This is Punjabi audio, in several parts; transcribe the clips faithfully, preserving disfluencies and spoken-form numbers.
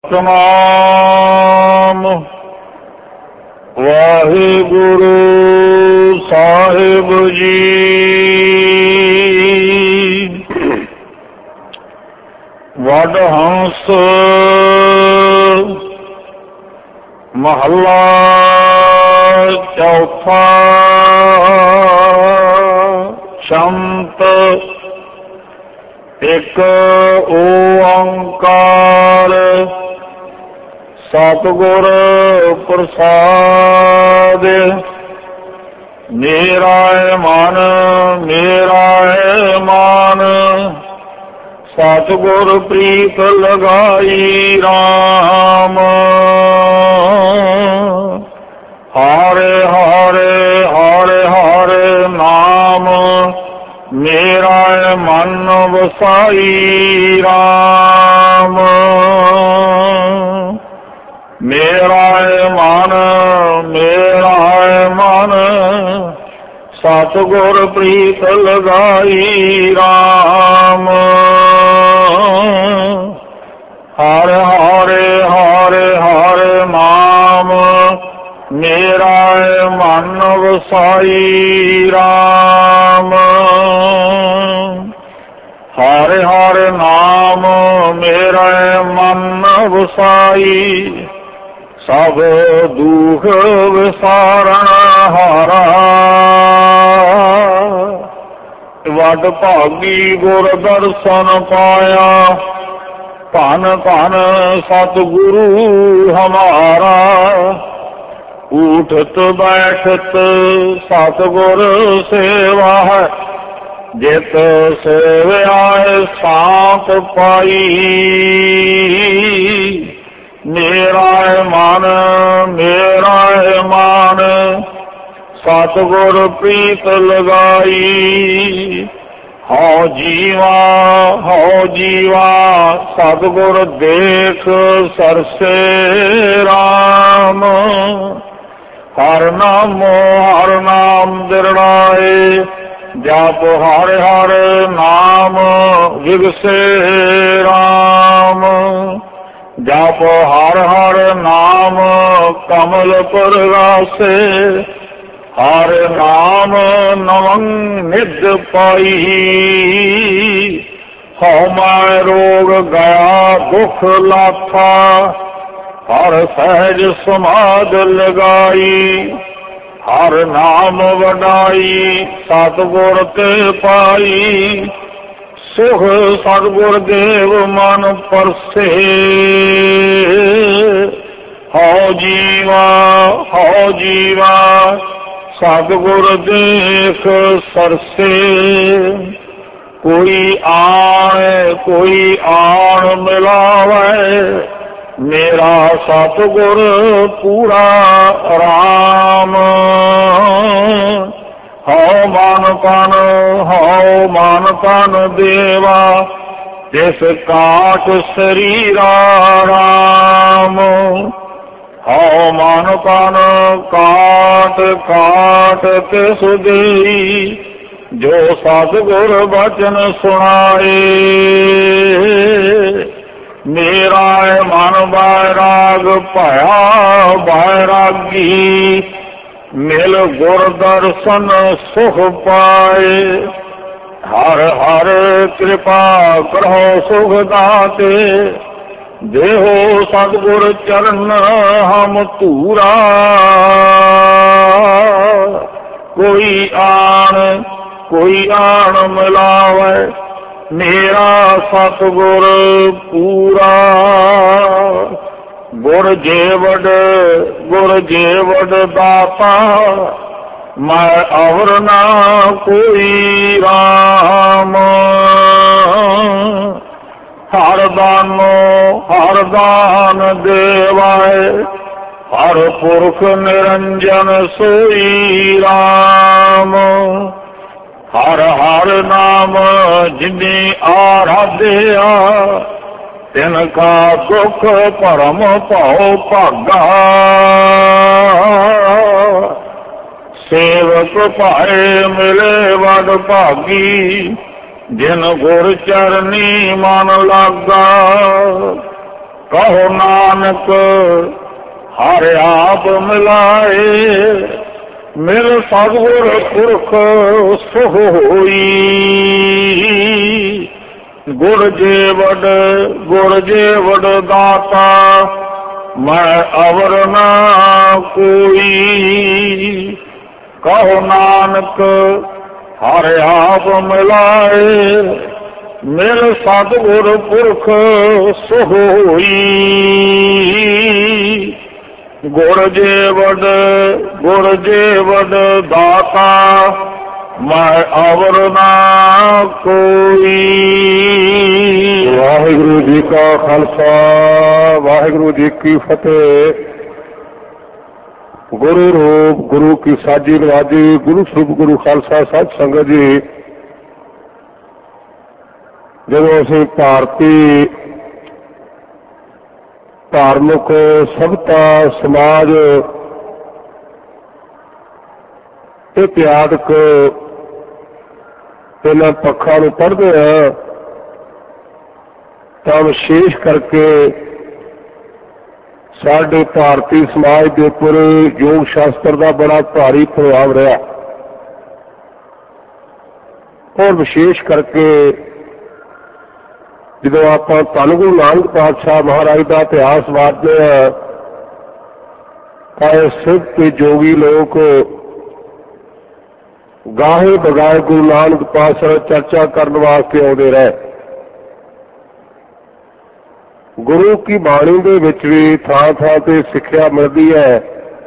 ਸਤਿਨਾਮ ਵਾਹਿਗੁਰੂ ਸਾਹਿਬ ਜੀ। ਵਡਹੰਸ ਮਹੱਲਾ ਚੌਥਾ। ਸ਼ੰਤ ਇੱਕ ਓੰਕਾਰ ਸਤਿਗੁਰ ਪ੍ਰਸਾਦਿ। ਮੇਰਾ ਮਨ ਮੇਰਾ ਮਨ ਸਤਿਗੁਰ ਪ੍ਰੀਤ ਲਗਾਈ ਰਾਮ। ਹਰਿ ਹਰਿ ਹਰਿ ਹਰਿ ਨਾਮ ਮੇਰਾ ਮਨ ਵਸਾਈ ਰਾਮ। ਮੇਰਾ ਮਨ ਮੇਰਾ ਮਨ ਸਤਿਗੁਰ ਪ੍ਰੀਤ ਲਗਾਈ ਰਾਮ। ਹਰਿ ਹਰਿ ਹਰਿ ਹਰਿ ਨਾਮ ਮੇਰਾ ਮਨ ਵਸਾਈ ਰਾਮ। ਹਰਿ ਹਰਿ ਨਾਮ ਮੇਰਾ ਮਨ ਵਸਾਈ ਸਭ ਦੁਖ ਵਿਸਾਰਨ ਹਾਰਾ। ਵੱਡ ਭਾਗੀ ਗੁਰ ਦਰਸ਼ਨ ਪਾਇਆ ਧਨ ਧਨ ਸਤਿਗੁਰੂ ਹਮਾਰਾ। ਉਠਤ ਬੈਠਤ ਸਤਿਗੁਰ ਸੇਵਾ ਹੈ ਜਿਤ ਸੇਵਿਆ ਸਾਥ ਪਾਈ। ਮੇਰਾ ਮਨ ਮੇਰਾ ਮਨ ਸਤਿਗੁਰ ਪ੍ਰੀਤ ਲਗਾਈ। ਹਉ ਜੀਵਾ ਹਉ ਜੀਵਾ ਸਤਿਗੁਰ ਦੇਖ ਸਰਸੇ ਰਾਮ। ਹਰ ਨਾਮੋ ਹਰ ਨਾਮ ਦਿਰੜਾਏ ਜਪ ਹਰਿ ਹਰਿ ਨਾਮ ਵਿਗਸੇ ਰਾਮ। ਜਪ ਹਰਿ ਹਰਿ ਨਾਮ ਕਮਲ ਪਰਗਾਸੇ। ਹਰਿ ਨਾਮ ਨਵੰ ਨਿਧ ਪਾਈ। ਹਉ ਮੈਂ ਰੋਗ ਗਿਆ ਦੁਖ ਲਾਥਾ ਹਰ ਸਹਿਜ ਸਮਾਧ ਲਗਾਈ। ਹਰ ਨਾਮ ਵਡਾਈ ਸਤਿਗੁਰ ਤੇ ਪਾਈ। ਸੁਖ ਸਤਿਗੁਰ ਦੇਵ ਮਨ ਪਰਸੇ। ਹਉ ਜੀਵਾ ਹਉ ਜੀਵਾ ਸਤਿਗੁਰ ਦੇਖ ਸਰਸੇ। ਕੋਈ ਆਣ ਕੋਈ ਆਣ ਮਿਲਾਵੇ ਮੇਰਾ ਸਤਿਗੁਰ ਪੂਰਾ ਰਾਮ। ਹਉ ਮਨ ਤਨ ਹਉ ਮਨ ਤਨ ਦੇਵਾ ਜਿਸ ਕਾਟ ਸਰੀਰਾ ਰਾਮ। ਹਉ ਮਨ ਤਨ ਕਾਟ ਕਾਟ ਤਿਸ ਦੇਈ ਜੋ ਸਤਿਗੁਰ ਬਚਨ ਸੁਣਾਏ। ਮੇਰਾ ਮਨ ਬੈਰਾਗ ਭਇਆ ਬੈਰਾਗੀ ਮਿਲ ਗੁਰ ਦਰਸ਼ਨ ਸੁਖ ਪਾਏ। ਹਰ ਹਰ ਕਿਰਪਾ ਕਰੋ ਸੁਖ ਦਾਤੇ ਦੇਹੋ ਸਤਿਗੁਰ ਚਰਨ ਹਮ ਧੂਰਾ। ਕੋਈ ਆਣ ਕੋਈ ਆਣ ਮਿਲਾਵੇ ਮੇਰਾ ਸਤਿਗੁਰ ਪੂਰਾ। ਗੁਰ ਜੇਵੜ ਗੁਰ ਜੇਵੜ ਦਾਤਾ ਮੈਂ ਅਵਰ ਨਾ ਕੋਈ ਰਾਮ। ਹਰ ਦਾਨੋ ਹਰ ਦਾਨ ਦੇਵਾਏ ਹਰ ਪੁਰਖ ਨਿਰੰਜਨ ਸੋਈ ਰਾਮ। ਹਰ ਹਰ ਨਾਮ ਜਿਨੇ ਆਰਾਧਿਆ ਤਿਨ ਕਾ ਦੁਖ ਭਰਮ ਭਉ ਭਾਗਾ। ਸੇਵਕ ਭਾਏ ਮਿਲੇ ਵਡ ਭਾਗੀ ਜਿਨ ਗੁਰ ਚਰਨੀ ਮਨ ਲਾਗਾ। ਕਹੋ ਨਾਨਕ ਹਰਿ ਆਪ ਮਿਲਾਏ, ਮਿਲ ਸਤਿਗੁਰ ਪੁਰਖ ਸੁਖ ਹੋਈ। ਗੁਰ ਜੇ ਵਡ ਗੁਰ ਜੇ ਵਡ ਦਾਤਾ, ਮੈਂ ਅਵਰ ਨਾ ਕੋਈ। ਕਹੋ ਨਾਨਕ ਹਰਿ ਆਪ ਮਿਲਾਏ, ਮਿਲ ਸਤਿਗੁਰ ਪੁਰਖ ਸੁਖ ਹੋਈ। ਗੁਰ ਜੇ ਵਡ ਗੁਰ ਜੇ ਵਡ ਦਾਤਾ, ਮੈਂ ਅਵਰ ਨਾ ਕੋਈ। ਵਾਹਿਗੁਰੂ ਜੀ ਕਾ ਖਾਲਸਾ, ਵਾਹਿਗੁਰੂ ਜੀ ਕੀ ਫਤਿਹ। ਗੁਰੂ ਰੂਪ ਗੁਰੂ ਕੀ ਸਾਜੀ ਨਵਾਜੀ, ਗੁਰੂ ਸਰੂਪ ਗੁਰੂ ਖਾਲਸਾ ਸਾਧ ਸੰਗਤ ਜੀ, ਜਦੋਂ ਅਸੀਂ ਭਾਰਤੀ ਧਾਰਮਿਕ ਸਭਤਾ ਸਮਾਜ ਇਤਿਹਾਸਕ ਇਹਨਾਂ ਪੱਖਾਂ ਨੂੰ ਪੜ੍ਹਦੇ ਹਾਂ ਤਾਂ ਵਿਸ਼ੇਸ਼ ਕਰਕੇ ਸਾਡੇ ਭਾਰਤੀ ਸਮਾਜ ਦੇ ਉੱਪਰ ਯੋਗ ਸ਼ਾਸਤਰ ਦਾ ਬੜਾ ਭਾਰੀ ਪ੍ਰਭਾਵ ਰਿਹਾ। ਔਰ ਵਿਸ਼ੇਸ਼ ਕਰਕੇ ਜਦੋਂ ਆਪਾਂ ਧੰਨ ਗੁਰੂ ਨਾਨਕ ਪਾਤਸ਼ਾਹ ਮਹਾਰਾਜ ਦਾ ਇਤਿਹਾਸ ਵਾਚਦੇ ਹਾਂ ਤਾਂ ਇਹ ਸਿੱਖ ਤੇ ਜੋਗੀ ਲੋਕ ਗਾਹੇ ਬਗਾਏ ਗੁਰੂ ਨਾਨਕ ਪਾਤਸ਼ਾਹ ਚਰਚਾ ਕਰਨ ਵਾਸਤੇ ਆਉਂਦੇ ਰਹੇ। ਗੁਰੂ ਕੀ ਬਾਣੀ ਦੇ ਵਿੱਚ ਵੀ ਥਾਂ ਥਾਂ ਤੇ ਸਿੱਖਿਆ ਮਿਲਦੀ ਹੈ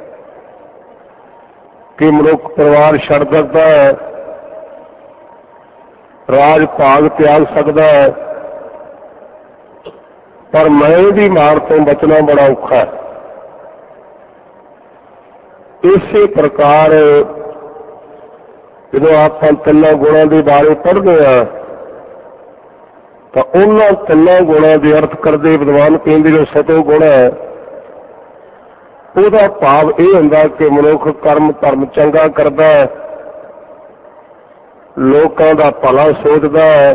ਕਿ ਮਨੁੱਖ ਪਰਿਵਾਰ ਛੱਡ ਸਕਦਾ ਹੈ, ਰਾਜ ਭਾਗ ਤਿਆਗ ਸਕਦਾ ਹੈ, ਪਰ ਮੈਂ ਦੀ ਮਾਰ ਤੋਂ ਬਚਣਾ ਬੜਾ ਔਖਾ ਹੈ। ਇਸੇ ਪ੍ਰਕਾਰ ਜਦੋਂ ਆਪਾਂ ਤਿੰਨਾਂ ਗੁਣਾਂ ਦੇ ਬਾਰੇ ਪੜ੍ਹਦੇ ਹਾਂ ਤਾਂ ਉਹਨਾਂ ਤਿੰਨਾਂ ਗੁਣਾਂ ਦੇ ਅਰਥ ਕਰਦੇ ਵਿਦਵਾਨ ਕਹਿੰਦੇ ਜੋ ਸਤੋ ਗੁਣ ਹੈ, ਉਹਦਾ ਭਾਵ ਇਹ ਹੁੰਦਾ ਕਿ ਮਨੁੱਖ ਕਰਮ ਧਰਮ ਚੰਗਾ ਕਰਦਾ ਹੈ, ਲੋਕਾਂ ਦਾ ਭਲਾ ਸੋਚਦਾ ਹੈ,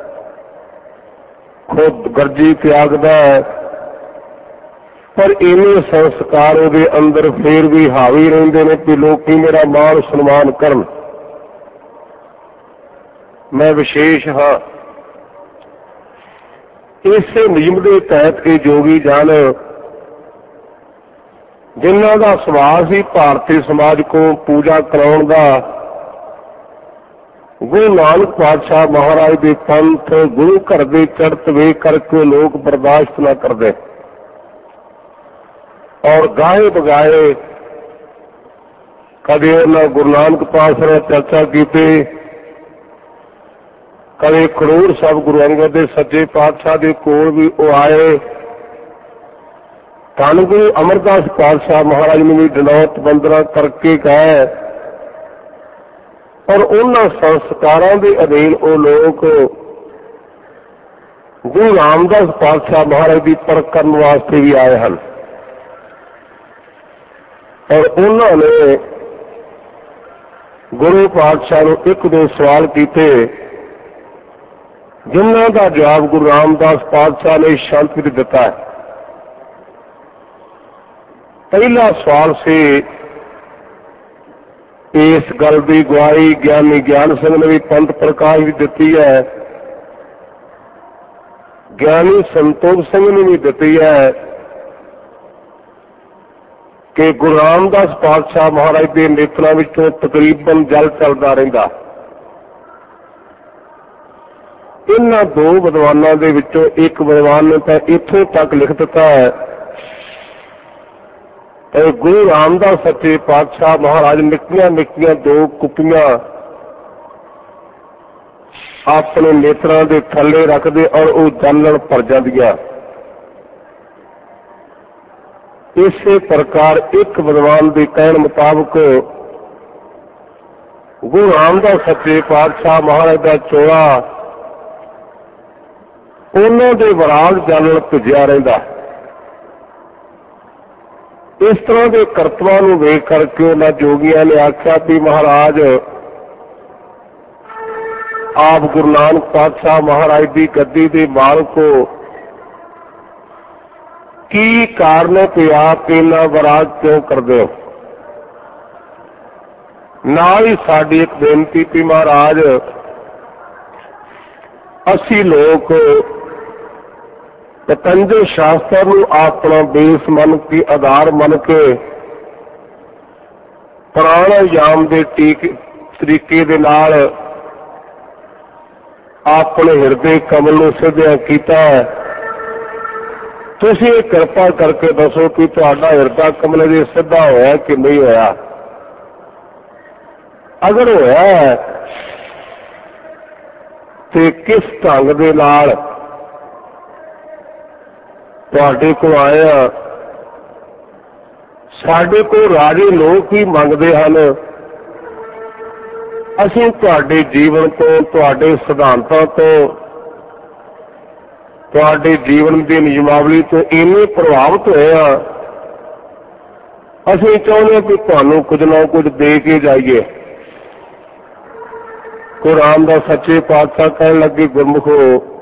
ਖੁਦ ਗਰਜੀ ਤਿਆਗਦਾ ਹੈ, ਪਰ ਇਹਨੇ ਸੰਸਕਾਰ ਉਹਦੇ ਅੰਦਰ ਫੇਰ ਵੀ ਹਾਵੀ ਰਹਿੰਦੇ ਨੇ ਕਿ ਲੋਕੀ ਮੇਰਾ ਮਾਣ ਸਨਮਾਨ ਕਰਨ, ਮੈਂ ਵਿਸ਼ੇਸ਼ ਹਾਂ। ਇਸੇ ਨਿਯਮ ਦੇ ਤਹਿਤ ਇਹ ਜੋਗੀ ਜਨ ਜਿਨ੍ਹਾਂ ਦਾ ਸੁਭਾਅ ਸੀ ਭਾਰਤੀ ਸਮਾਜ ਕੋਲ ਪੂਜਾ ਕਰਾਉਣ ਦਾ, ਗੁਰੂ ਨਾਨਕ ਪਾਤਸ਼ਾਹ ਮਹਾਰਾਜ ਦੇ ਪੰਥ ਗੁਰੂ ਘਰ ਦੇ ਚੜ੍ਹਤ ਵੇਖ ਕਰਕੇ ਲੋਕ ਬਰਦਾਸ਼ਤ ਨਾ ਕਰਦੇ ਔਰ ਗਾਏ ਬਗਾਏ ਕਦੇ ਉਹਨਾਂ ਗੁਰੂ ਨਾਨਕ ਪਾਤਸ਼ਾਹ ਨਾਲ ਚਰਚਾ ਕੀਤੀ, ਕਦੇ ਖਡੂਰ ਸਾਹਿਬ ਗੁਰੂ ਅੰਗਦ ਦੇ ਸੱਚੇ ਪਾਤਸ਼ਾਹ ਦੇ ਕੋਲ ਵੀ ਉਹ ਆਏ, ਧੰਨ ਗੁਰੂ ਅਮਰਦਾਸ ਪਾਤਸ਼ਾਹ ਮਹਾਰਾਜ ਨੂੰ ਵੀ ਦੰਡੌਤ ਬੰਦਨਾ ਕਰਕੇ ਗਏ, ਪਰ ਉਹਨਾਂ ਸੰਸਕਾਰਾਂ ਦੇ ਅਧੀਨ ਉਹ ਲੋਕ ਗੁਰੂ ਰਾਮਦਾਸ ਪਾਤਸ਼ਾਹ ਮਹਾਰਾਜ ਦੀ ਪਰਖ ਕਰਨ ਵਾਸਤੇ ਵੀ ਆਏ ਹਨ। ਔਰ ਉਹਨਾਂ ਨੇ ਗੁਰੂ ਪਾਤਸ਼ਾਹ ਨੂੰ ਇੱਕ ਦੋ ਸਵਾਲ ਕੀਤੇ ਜਿਨ੍ਹਾਂ ਦਾ ਜਵਾਬ ਗੁਰੂ ਰਾਮਦਾਸ ਪਾਤਸ਼ਾਹ ਨੇ ਸ਼ਾਂਤੀ ਵਿੱਚ ਦਿੱਤਾ ਹੈ। ਪਹਿਲਾ ਸਵਾਲ ਸੀ, ਇਸ ਗੱਲ ਦੀ ਗਵਾਹੀ ਗਿਆਨੀ ਗਿਆਨ ਸਿੰਘ ਨੇ ਵੀ ਪੰਥ ਪ੍ਰਕਾਸ਼ ਵੀ ਦਿੱਤੀ ਹੈ, ਗਿਆਨੀ ਸੰਤੋਖ ਸਿੰਘ ਨੇ ਵੀ ਦਿੱਤੀ ਹੈ ਕਿ ਗੁਰੂ ਰਾਮਦਾਸ ਪਾਤਸ਼ਾਹ ਮਹਾਰਾਜ ਦੇ ਨੇਤਰਾਂ ਵਿੱਚੋਂ ਤਕਰੀਬਨ ਜਲ ਚੱਲਦਾ ਰਹਿੰਦਾ। ਇਹਨਾਂ ਦੋ ਵਿਦਵਾਨਾਂ ਦੇ ਵਿੱਚੋਂ ਇੱਕ ਵਿਦਵਾਨ ਨੇ ਤਾਂ ਇੱਥੋਂ ਤੱਕ ਲਿਖ ਦਿੱਤਾ ਹੈ ਕਿ ਗੁਰੂ ਰਾਮਦਾਸ ਸੱਚੇ ਪਾਤਸ਼ਾਹ ਮਹਾਰਾਜ ਨਿੱਕੀਆਂ ਨਿੱਕੀਆਂ ਦੋ ਕੁੱਪੀਆਂ ਆਪਣੇ ਨੇਤਰਾਂ ਦੇ ਥੱਲੇ ਰੱਖਦੇ ਔਰ ਉਹ ਜਲ ਨਾਲ ਭਰ ਜਾਂਦੀਆਂ। ਇਸੇ ਪ੍ਰਕਾਰ ਇੱਕ ਵਿਦਵਾਨ ਦੇ ਕਹਿਣ ਮੁਤਾਬਕ ਗੁਰੂ ਰਾਮਦਾਸ ਸੱਚੇ ਪਾਤਸ਼ਾਹ ਮਹਾਰਾਜ ਦਾ ਚੋਲਾ ਉਹਨਾਂ ਦੇ ਵਿਰਾਗ ਜਲ ਨਾਲ ਭਿੱਜਿਆ ਰਹਿੰਦਾ। ਇਸ ਤਰ੍ਹਾਂ ਦੇ ਕਰਤਵਾਂ ਨੂੰ ਵੇਖ ਕਰਕੇ ਉਹਨਾਂ ਜੋਗੀਆਂ ਨੇ ਆਖਿਆ ਵੀ ਮਹਾਰਾਜ ਆਪ ਗੁਰੂ ਨਾਨਕ ਪਾਤਸ਼ਾਹ ਮਹਾਰਾਜ ਦੀ ਗੱਦੀ ਦੇ ਮਾਲਕ ਹੋ, ਕੀ ਕਾਰਨ ਹੈ ਕਿ ਆਪ ਇੰਨਾ ਵਿਰਾਗ ਕਿਉਂ ਕਰਦੇ ਹੋ? ਨਾਲ ਹੀ ਸਾਡੀ ਇੱਕ ਬੇਨਤੀ ਕਿ ਮਹਾਰਾਜ ਅਸੀਂ ਲੋਕ ਪਤੰਜਲ ਸ਼ਾਸਤਰ ਨੂੰ ਆਪਣਾ ਬੇਸ ਮੰਨ ਕੇ ਆਧਾਰ ਮੰਨ ਕੇ ਪ੍ਰਾਣਾਯਾਮ ਦੇ ਟੀਕ ਤਰੀਕੇ ਦੇ ਨਾਲ ਆਪਣੇ ਹਿਰਦੇ ਕਮਲ ਨੂੰ ਸਿੱਧਿਆ ਕੀਤਾ ਹੈ। ਤੁਸੀਂ ਕਿਰਪਾ ਕਰਕੇ ਦੱਸੋ ਕਿ ਤੁਹਾਡਾ ਹਿਰਦਾ ਕਮਲ ਜੇ ਸਿੱਧਾ ਹੋਇਆ ਕਿ ਨਹੀਂ ਹੋਇਆ? ਅਗਰ ਹੋਇਆ ਤੇ ਕਿਸ ਢੰਗ ਦੇ ਨਾਲ ਤੁਹਾਡੇ ਕੋਲ ਆਇਆ? ਸਾਡੇ ਕੋਲ ਰਾਜੇ ਲੋਕ ਹੀ ਮੰਗਦੇ ਹਨ, ਅਸੀਂ ਤੁਹਾਡੇ ਜੀਵਨ ਤੋਂ, ਤੁਹਾਡੇ ਸਿਧਾਂਤਾਂ ਤੋਂ, ਤੁਹਾਡੇ ਜੀਵਨ ਦੀ ਨਿਯਮਾਵਲੀ ਤੋਂ ਇੰਨੇ ਪ੍ਰਭਾਵਿਤ ਹੋਏ ਹਾਂ, ਅਸੀਂ ਚਾਹੁੰਦੇ ਕਿ ਤੁਹਾਨੂੰ ਕੁਝ ਨਾ ਕੁਝ ਦੇ ਕੇ ਜਾਈਏ। ਕੁਰਾਨ ਦਾ ਸੱਚੇ ਪਾਤਸ਼ਾਹ ਕਹਿਣ ਲੱਗੇ, ਗੁਰਮੁਖੋ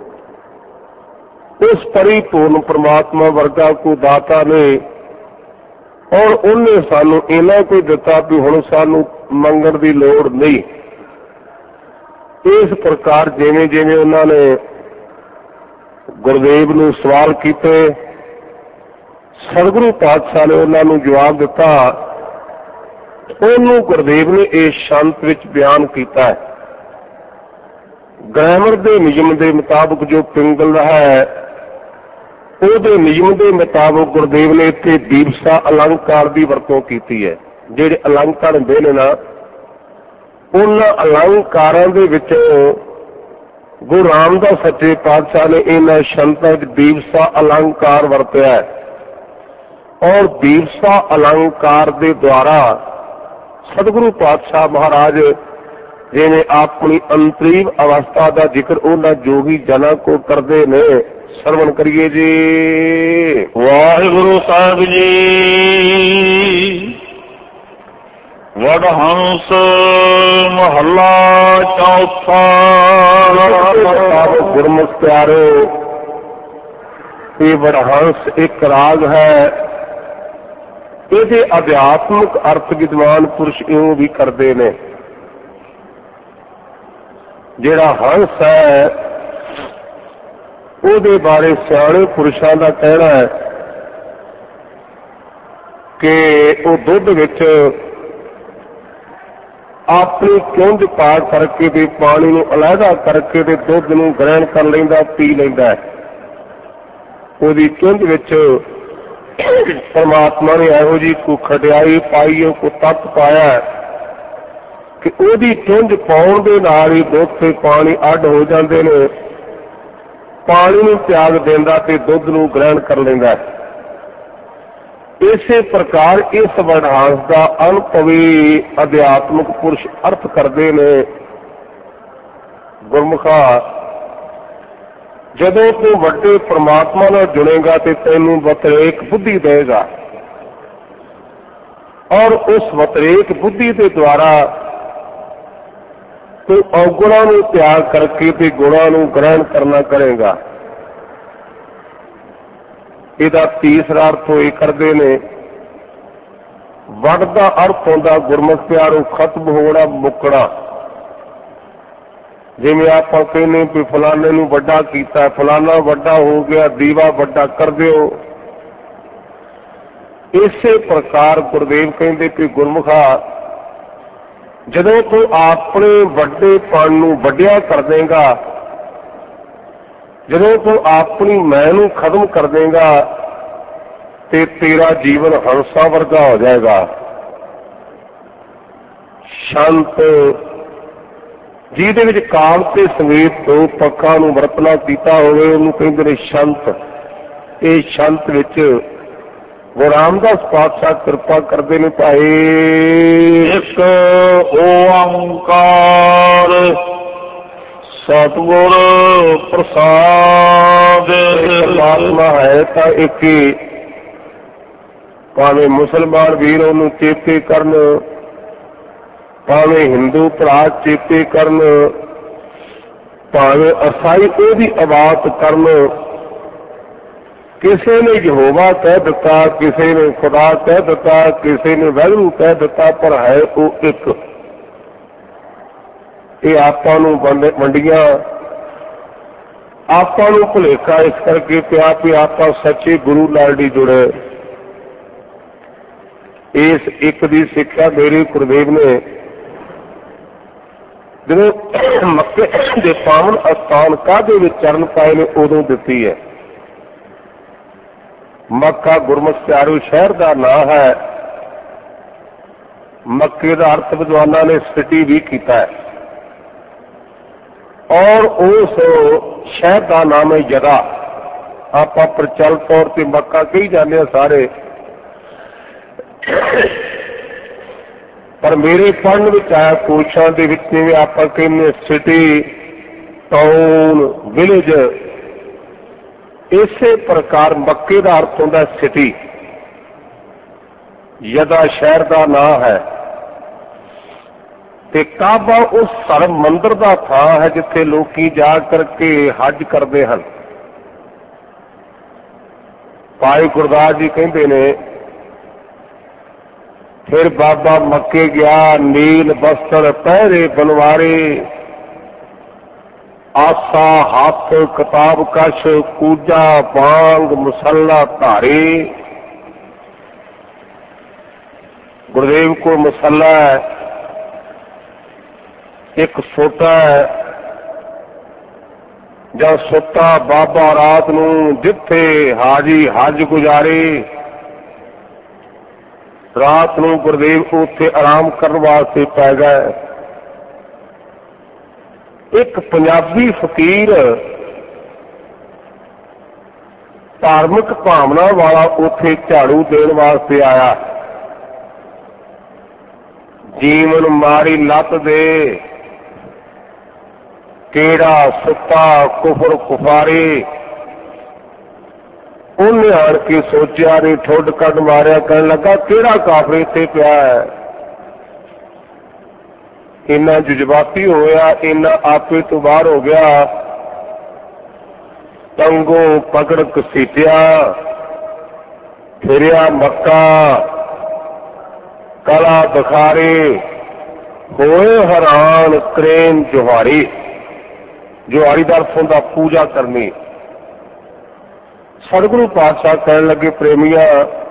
ਉਸ ਪਰਿਪੂਰਨ ਪ੍ਰਮਾਤਮਾ ਵਰਗਾ ਕੋਈ ਦਾਤਾ ਨੇ, ਔਰ ਉਹਨੇ ਸਾਨੂੰ ਇੰਨਾ ਕੋਈ ਦਿੱਤਾ ਵੀ ਹੁਣ ਸਾਨੂੰ ਮੰਗਣ ਦੀ ਲੋੜ ਨਹੀਂ। ਇਸ ਪ੍ਰਕਾਰ ਜਿਵੇਂ ਜਿਵੇਂ ਉਹਨਾਂ ਨੇ ਗੁਰਦੇਵ ਨੂੰ ਸਵਾਲ ਕੀਤੇ, ਸਤਿਗੁਰੂ ਪਾਤਸ਼ਾਹ ਨੇ ਉਹਨਾਂ ਨੂੰ ਜਵਾਬ ਦਿੱਤਾ। ਉਹਨੂੰ ਗੁਰਦੇਵ ਨੇ ਇਸ ਸ਼ੰਤ ਵਿੱਚ ਬਿਆਨ ਕੀਤਾ ਹੈ। ਗ੍ਰਾਮਰ ਦੇ ਨਿਯਮ ਦੇ ਮੁਤਾਬਕ ਜੋ ਪਿੰਗਲ ਹੈ, ਉਹਦੇ ਨਿਯਮ ਦੇ ਮੁਤਾਬਕ ਗੁਰਦੇਵ ਨੇ ਇੱਥੇ ਦੀਪਸਾ ਅਲੰਕਾਰ ਦੀ ਵਰਤੋਂ ਕੀਤੀ ਹੈ। ਜਿਹੜੇ ਅਲੰਕਾਰ ਹੁੰਦੇ ਨੇ ਨਾ, ਉਹਨਾਂ ਅਲੰਕਾਰਾਂ ਦੇ ਵਿੱਚ ਗੁਰੂ ਰਾਮਦਾਸ ਸੱਚੇ ਪਾਤਸ਼ਾਹ ਨੇ ਇਹਨਾਂ ਸ਼ੰਤਾਂ ਵਿੱਚ ਦੀਪਸਾ ਅਲੰਕਾਰ ਵਰਤਿਆ ਹੈ। ਔਰ ਦੀਪਸਾ ਅਲੰਕਾਰ ਦੇ ਦੁਆਰਾ ਸਤਿਗੁਰੂ ਪਾਤਸ਼ਾਹ ਮਹਾਰਾਜ ਜਿਵੇਂ ਆਪਣੀ ਅੰਤਰੀਵ ਅਵਸਥਾ ਦਾ ਜ਼ਿਕਰ ਉਹਨਾਂ ਜੋਗੀ ਜਨਾਂ ਕੋ ਕਰਦੇ ਨੇ। ਸਰਵਣ ਕਰੀਏ ਜੀ। ਵਾਹਿਗੁਰੂ ਸਾਹਿਬ ਜੀ। ਵਡਹੰਸ ਮਹੱਲਾ ਚੌਥਾ। ਗੁਰਮੁਖ ਪਿਆਰੇ, ਇਹ ਵਡਹੰਸ ਇੱਕ ਰਾਗ ਹੈ। ਇਹਦੇ ਅਧਿਆਤਮਿਕ ਅਰਥ ਵਿਦਵਾਨ ਪੁਰਸ਼ ਇਉਂ ਵੀ ਕਰਦੇ ਨੇ। ਜਿਹੜਾ ਹੰਸ ਹੈ ਉਹਦੇ ਬਾਰੇ ਸਿਆਣੇ ਪੁਰਸ਼ਾਂ ਦਾ ਕਹਿਣਾ ਹੈ ਕਿ ਉਹ ਦੁੱਧ ਵਿੱਚ ਆਪਣੀ ਕਿਉਂਝ ਪਾ ਕਰਕੇ ਤੇ ਪਾਣੀ ਨੂੰ ਅਲੱਗਾ ਕਰਕੇ ਤੇ ਦੁੱਧ ਨੂੰ ਗ੍ਰਹਿਣ ਕਰ ਲੈਂਦਾ, ਪੀ ਲੈਂਦਾ ਹੈ। ਉਹਦੀ ਕਿਉਂਝ ਵਿੱਚ ਪਰਮਾਤਮਾ ਨੇ ਇਹੋ ਜਿਹੀ ਕੋਈ ਖਟਿਆਈ ਪਾਈ, ਕੋਈ ਤੱਤ ਪਾਇਆ ਕਿ ਉਹਦੀ ਕਿਉਂਝ ਪਾਉਣ ਦੇ ਨਾਲ ਹੀ ਦੁੱਧ ਤੇ ਪਾਣੀ ਅੱਡ ਹੋ ਜਾਂਦੇ ਨੇ। ਪਾਣੀ ਨੂੰ ਤਿਆਗ ਦਿੰਦਾ ਤੇ ਦੁੱਧ ਨੂੰ ਗ੍ਰਹਿਣ ਕਰ ਲੈਂਦਾ। ਇਸੇ ਪ੍ਰਕਾਰ ਇਸ ਵਡਹੰਸ ਦਾ ਅਨੁਭਵੀ ਅਧਿਆਤਮਿਕ ਪੁਰਸ਼ ਅਰਥ ਕਰਦੇ ਨੇ। ਗੁਰਮੁਖਾ, ਜਦੋਂ ਤੂੰ ਵੱਡੇ ਪਰਮਾਤਮਾ ਨਾਲ ਜੁੜੇਗਾ ਤੇ ਤੈਨੂੰ ਵਤਰੇਕ ਬੁੱਧੀ ਦੇਗਾ, ਔਰ ਉਸ ਵਤਰੇਕ ਬੁੱਧੀ ਦੇ ਦੁਆਰਾ ਤੂੰ ਔਗੁਣਾਂ ਨੂੰ ਤਿਆਗ ਕਰਕੇ ਤੇ ਗੁਣਾਂ ਨੂੰ ਗ੍ਰਹਿਣ ਕਰਨਾ ਕਰੇਗਾ। ਇਹਦਾ ਤੀਸਰਾ ਅਰਥ ਹੋਏ ਕਰਦੇ ਨੇ, ਵਡ ਦਾ ਅਰਥ ਹੁੰਦਾ ਗੁਰਮੁਖ ਪਿਆਰੋ ਖਤਮ ਹੋਣਾ, ਮੁੱਕਣਾ। ਜਿਵੇਂ ਆਪਾਂ ਕਹਿੰਦੇ ਵੀ ਫਲਾਣੇ ਨੂੰ ਵੱਡਾ ਕੀਤਾ, ਫਲਾਣਾ ਵੱਡਾ ਹੋ ਗਿਆ, ਦੀਵਾ ਵੱਡਾ ਕਰ ਦਿਓ। ਇਸੇ ਪ੍ਰਕਾਰ ਗੁਰਦੇਵ ਕਹਿੰਦੇ ਕਿ ਗੁਰਮੁਖਾ, ਜਦੋਂ ਤੂੰ ਆਪਣੇ ਵੱਡੇਪਣ ਨੂੰ ਵੱਡਿਆ ਕਰ ਦੇਂਗਾ, ਜਦੋਂ ਤੂੰ ਆਪਣੀ ਮੈਂ ਨੂੰ ਖਤਮ ਕਰ ਦੇਂਗਾ ਤੇ ਤੇਰਾ ਜੀਵਨ ਹੰਸਾਂ ਵਰਗਾ ਹੋ ਜਾਏਗਾ। ਸ਼ਾਂਤ, ਜਿਹਦੇ ਵਿੱਚ ਕਾਲ ਤੇ ਸੰਗੀਤ ਤੋਂ ਪੱਖਾਂ ਨੂੰ ਵਰਤਣਾ ਕੀਤਾ ਹੋਵੇ, ਉਹਨੂੰ ਕਹਿੰਦੇ ਨੇ ਸ਼ਾਂਤ। ਇਹ ਸ਼ਾਂਤ ਵਿੱਚ ਗੁਰੂ ਰਾਮਦਾਸ ਪਾਤਸ਼ਾਹ ਕਿਰਪਾ ਕਰਦੇ ਨੇ ਭਾਈ। ਇੱਕ ਓੰਕਾਰ ਸਤਿਗੁਰ ਪ੍ਰਸਾਦ। ਪਰਮਾਤਮਾ ਹੈ ਤਾਂ ਇੱਕ ਹੀ। ਭਾਵੇਂ ਮੁਸਲਮਾਨ ਵੀਰ ਉਹਨੂੰ ਚੇਤੇ ਕਰਨ, ਭਾਵੇਂ ਹਿੰਦੂ ਭਰਾ ਚੇਤੇ ਕਰਨ, ਭਾਵੇਂ ਈਸਾਈ ਉਹਦੀ ਆਵਾਜ਼ ਕਰਨ ਕਿਸੇ ਨੇ ਯਹੋਵਾ ਕਹਿ ਦਿੱਤਾ, ਕਿਸੇ ਨੇ ਖੁਦਾ ਕਹਿ ਦਿੱਤਾ, ਕਿਸੇ ਨੇ ਵਾਹਿਗੁਰੂ ਕਹਿ ਦਿੱਤਾ, ਪਰ ਹੈ ਉਹ ਇੱਕ। ਇਹ ਆਪਾਂ ਨੂੰ ਵੰਡੀਆਂ, ਆਪਾਂ ਨੂੰ ਭੁਲੇਖਾ ਇਸ ਕਰਕੇ ਪਿਆ ਵੀ ਆਪਾਂ ਸੱਚੇ ਗੁਰੂ ਨਾਲ ਨਹੀਂ ਜੁੜੇ। ਇਸ ਇੱਕ ਦੀ ਸਿੱਖਿਆ ਮੇਰੇ ਗੁਰਦੇਵ ਨੇ ਜਦੋਂ ਮੱਕੇ ਦੇ ਪਾਵਨ ਅਸਥਾਨ ਕਾਹਦੇ ਵਿੱਚ ਚਰਨ ਪਾਏ ਨੇ ਉਦੋਂ ਦਿੱਤੀ ਹੈ। ਮੱਕਾ ਗੁਰਮੁਖ ਪਿਆਰੇ ਸ਼ਹਿਰ ਦਾ ਨਾਂ ਹੈ। ਮੱਕੇ ਦਾ ਅਰਥ ਵਿਦਵਾਨਾਂ ਨੇ ਸਿਟੀ ਵੀ ਕੀਤਾ ਹੈ ਔਰ ਉਸ ਸ਼ਹਿਰ ਦਾ ਨਾਮ ਹੈ ਜਗ੍ਹਾ। ਆਪਾਂ ਪ੍ਰਚਲ ਤੌਰ ਤੇ ਮੱਕਾ ਕਹੀ ਜਾਂਦੇ ਹਾਂ ਸਾਰੇ, ਪਰ ਮੇਰੇ ਪੜ੍ਹਨ ਵਿੱਚ ਆਇਆ ਕੋਸ਼ਾਂ ਦੇ ਵਿੱਚ ਜਿਵੇਂ ਆਪਾਂ ਕਹਿੰਦੇ ਸਿਟੀ, ਟਾਊਨ, ਵਿਲੇਜ, ਇਸੇ ਪ੍ਰਕਾਰ ਮੱਕੇ ਦਾ ਅਰਥ ਹੁੰਦਾ ਸਿਟੀ। ਯਦਾ ਸ਼ਹਿਰ ਦਾ ਨਾਂ ਹੈ ਤੇ ਕਾਬਾ ਉਸ ਧਰਮ ਮੰਦਰ ਦਾ ਥਾਂ ਹੈ ਜਿੱਥੇ ਲੋਕੀ ਜਾ ਕਰਕੇ ਹੱਜ ਕਰਦੇ ਹਨ। ਭਾਈ ਗੁਰਦਾਸ ਜੀ ਕਹਿੰਦੇ ਨੇ, ਫਿਰ ਬਾਬਾ ਮੱਕੇ ਗਿਆ, ਨੀਲ ਬਸਤਰ ਪਹਿਰੇ ਬਨਵਾਰੇ, ਆਸਾ ਹੱਥ ਕਿਤਾਬ ਕਸ਼, ਕੂਜਾ ਬਾਂਗ ਮੁਸੱਲਾ ਧਾਰੇ। ਗੁਰਦੇਵ ਕੋ ਮੁਸੱਲਾ ਹੈ, ਇੱਕ ਸੋਟਾ ਹੈ ਜਾਂ ਸੁੱਤਾ ਬਾਬਾ ਰਾਤ ਨੂੰ ਜਿੱਥੇ ਹਾਜੀ ਹੱਜ ਗੁਜ਼ਾਰੇ, ਰਾਤ ਨੂੰ ਗੁਰਦੇਵ ਉੱਥੇ ਆਰਾਮ ਕਰਨ ਵਾਸਤੇ ਪੈ ਗਏ। ਇੱਕ ਪੰਜਾਬੀ ਫਕੀਰ ਧਾਰਮਿਕ ਭਾਵਨਾ ਵਾਲਾ ਉੱਥੇ ਝਾੜੂ ਦੇਣ ਵਾਸਤੇ ਆਇਆ। ਜੀਵਨ ਮਾਰੀ ਲੱਤ ਦੇ, ਕਿਹੜਾ ਸੁੱਤਾ ਕੁਫਰ ਕੁਫਾਰੇ। ਉਹਨੇ ਆਣ ਕੇ ਸੋਚਿਆ, ਨਹੀਂ ਠੁੱਡ ਕੱਢ ਮਾਰਿਆ, ਕਹਿਣ ਲੱਗਾ ਕਿਹੜਾ ਕਾਫਰ ਇੱਥੇ ਪਿਆ ਹੈ। ਇੰਨਾ ਜਜ਼ਬਾਤੀ ਹੋਇਆ, ਇੰਨਾ ਆਪੇ ਤੋਂ ਬਾਹਰ ਹੋ ਗਿਆ, ਟੰਗੋਂ ਪਕੜ ਘਸੀਟਿਆ, ਫਿਰਿਆ ਮੱਕਾ, ਕਲਾ ਬਖਾਰੇ, ਹੋਏ ਹੈਰਾਨ ਕਰੇਨ ਜੁਹਾਰੀ। ਜੁਹਾਰੀ ਦਾ ਅਰਥ ਹੁੰਦਾ ਪੂਜਾ ਕਰਨੀ। ਸਤਿਗੁਰੂ ਪਾਤਸ਼ਾਹ ਕਹਿਣ ਲੱਗੇ, ਪ੍ਰੇਮੀਆਂ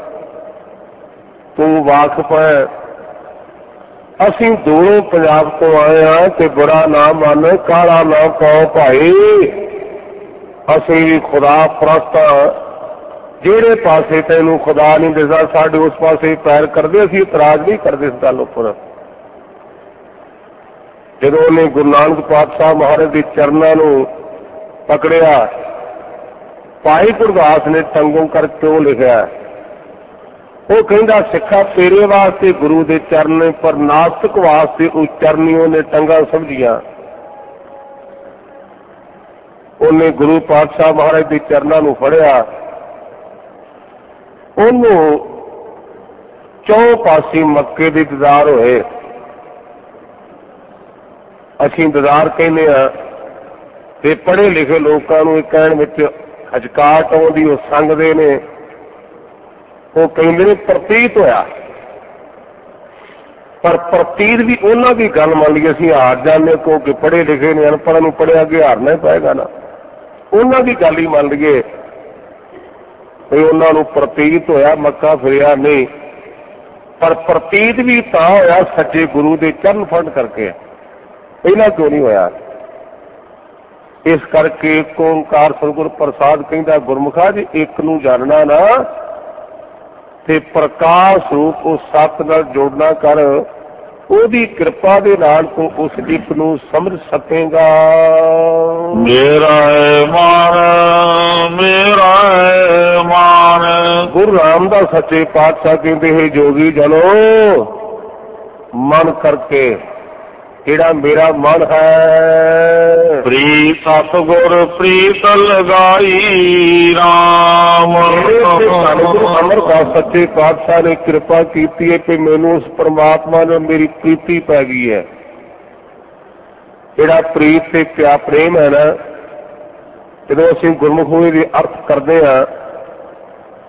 ਤੂੰ ਵਾਕਫ ਹੈ, ਅਸੀਂ ਦੂਰੋਂ ਪੰਜਾਬ ਤੋਂ ਆਏ ਹਾਂ ਤੇ ਬੁਰਾ ਨਾ ਮੰਨ, ਕਾਲਾ ਨਾ ਪਾਓ ਭਾਈ, ਅਸੀਂ ਵੀ ਖੁਦਾ ਪ੍ਰਸਤ ਹਾਂ। ਜਿਹੜੇ ਪਾਸੇ ਤੈਨੂੰ ਖੁਦਾ ਨਹੀਂ ਦਿਸਦਾ ਸਾਡੇ ਉਸ ਪਾਸੇ ਪੈਰ ਕਰਦੇ, ਅਸੀਂ ਇਤਰਾਜ਼ ਨਹੀਂ ਕਰਦੇ ਇਸ ਗੱਲ ਉੱਪਰ। ਜਦੋਂ ਉਹਨੇ ਗੁਰੂ ਨਾਨਕ ਪਾਤਸ਼ਾਹ ਮਹਾਰਾਜ ਦੇ ਚਰਨਾਂ ਨੂੰ ਪਕੜਿਆ, ਭਾਈ ਗੁਰਦਾਸ ਨੇ ਟੰਗੋਂ ਕਰ ਕਿਉਂ ਲਿਖਿਆ? ਉਹ ਕਹਿੰਦਾ ਸਿੱਖਾ ਤੇਰੇ ਵਾਸਤੇ ਗੁਰੂ ਦੇ ਚਰਨ, ਪਰ ਨਾਸਤਕ ਵਾਸਤੇ ਉਹ ਚਰਨੀ ਉਹਨੇ ਟੰਗਾਂ ਸਮਝੀਆਂ। ਉਹਨੇ ਗੁਰੂ ਪਾਤਸ਼ਾਹ ਮਹਾਰਾਜ ਦੇ ਚਰਨਾਂ ਨੂੰ ਫੜਿਆ, ਉਹਨੂੰ ਚੌਂ ਪਾਸੇ ਮੱਕੇ ਦੇ ਦੀਦਾਰ ਹੋਏ। ਅਸੀਂ ਦੀਦਾਰ ਕਹਿੰਦੇ ਹਾਂ ਤੇ ਪੜ੍ਹੇ ਲਿਖੇ ਲੋਕਾਂ ਨੂੰ ਇਹ ਕਹਿਣ ਵਿੱਚ ਹਜਕਾਟ ਆਉਂਦੀ, ਉਹ ਸੰਗਦੇ ਨੇ, ਉਹ ਕਹਿੰਦੇ ਨੇ ਪ੍ਰਤੀਤ ਹੋਇਆ। ਪਰ ਪ੍ਰਤੀਤ ਵੀ ਉਹਨਾਂ ਦੀ ਗੱਲ ਮੰਨ ਲਈ, ਅਸੀਂ ਹਾਰ ਜਾਂਦੇ ਕਿਉਂਕਿ ਪੜ੍ਹੇ ਲਿਖੇ ਨੇ, ਅਨਪੜ੍ਹਾਂ ਨੂੰ ਪੜ੍ਹਿਆ ਅੱਗੇ ਹਾਰਨਾ ਹੀ ਪਏਗਾ ਨਾ। ਉਹਨਾਂ ਦੀ ਗੱਲ ਹੀ ਮੰਨ ਲਈਏ ਵੀ ਉਹਨਾਂ ਨੂੰ ਪ੍ਰਤੀਤ ਹੋਇਆ, ਮੱਕਾ ਫਿਰਿਆ ਨਹੀਂ। ਪਰ ਪ੍ਰਤੀਤ ਵੀ ਤਾਂ ਹੋਇਆ ਸੱਚੇ ਗੁਰੂ ਦੇ ਚਰਨ ਫੜ ਕਰਕੇ, ਪਹਿਲਾਂ ਕਿਉਂ ਨਹੀਂ ਹੋਇਆ? ਇਸ ਕਰਕੇ ਏਕ ਓਂਕਾਰ ਸਤਿਗੁਰ ਪ੍ਰਸਾਦ ਕਹਿੰਦਾ, ਗੁਰਮੁਖਾ ਜੀ ਇੱਕ ਨੂੰ ਜਾਣਨਾ ਨਾ ਤੇ ਪ੍ਰਕਾਸ਼ ਰੂਪ ਉਸ ਸੱਤ ਨਾਲ ਜੋੜਨਾ ਕਰ, ਉਹਦੀ ਕਿਰਪਾ ਦੇ ਨਾਲ ਤੂੰ ਉਸ ਇੱਕ ਨੂੰ ਸਮਝ ਸਕੇਗਾ। ਮੇਰਾ ਮਾਨ ਮੇਰਾ ਮਾਨ। ਗੁਰੂ ਰਾਮਦਾਸ ਸੱਚੇ ਪਾਤਸ਼ਾਹ ਕਹਿੰਦੇ ਹੈ, ਜੋਗੀ ਜਨੋ ਮਨ ਕਰਕੇ, ਜਿਹੜਾ ਮੇਰਾ ਮਨ ਹੈ ਪ੍ਰੀਤ ਸਤਿਗੁਰ ਪ੍ਰੀਤ ਲਗਾਈ ਰਾਮ। ਅਮਰਦਾਸ ਸੱਚੇ ਪਾਤਸ਼ਾਹ ਨੇ ਕਿਰਪਾ ਕੀਤੀ ਹੈ ਕਿ ਮੈਨੂੰ ਉਸ ਪਰਮਾਤਮਾ ਨਾਲ ਮੇਰੀ ਪ੍ਰੀਤੀ ਪੈ ਗਈ ਹੈ। ਜਿਹੜਾ ਪ੍ਰੀਤ ਤੇ ਪਿਆ ਪ੍ਰੇਮ ਹੈ ਨਾ, ਜਦੋਂ ਅਸੀਂ ਗੁਰਮੁਖੀ ਦੇ ਅਰਥ ਕਰਦੇ ਹਾਂ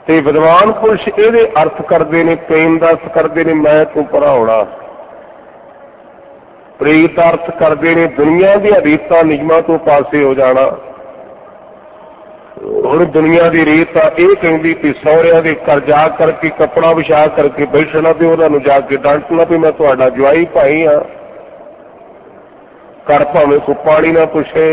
ਤੇ ਵਿਦਵਾਨ ਪੁਰਸ਼ ਇਹਦੇ ਅਰਥ ਕਰਦੇ ਨੇ, ਪ੍ਰੇਮ ਦਾ ਅਰਥ ਕਰਦੇ ਨੇ ਮੈਂ ਤੂੰ ਪਰਾ ਹੋਣਾ, ਪ੍ਰੀਤ ਦਾ ਅਰਥ ਕਰਦੇ ਨੇ ਦੁਨੀਆ ਦੀਆਂ ਰੀਤਾਂ ਨਿਯਮਾਂ ਤੋਂ ਪਾਸੇ ਹੋ ਜਾਣਾ। ਹੁਣ ਦੁਨੀਆ ਦੀ ਰੀਤ ਤਾਂ ਇਹ ਕਹਿੰਦੀ ਵੀ ਸਹੁਰਿਆਂ ਦੇ ਘਰ ਜਾ ਕਰਕੇ ਕੱਪੜਾ ਵਿਛਾ ਕਰਕੇ ਬੈਠਣਾ ਤੇ ਉਹਨਾਂ ਨੂੰ ਜਾ ਕੇ ਡਾਂਟਣਾ ਵੀ ਮੈਂ ਤੁਹਾਡਾ ਜਵਾਈ ਭਾਈ ਹਾਂ, ਘਰ ਭਾਵੇਂ ਕੋਈ ਪਾਣੀ ਨਾ ਪੁੱਛੇ।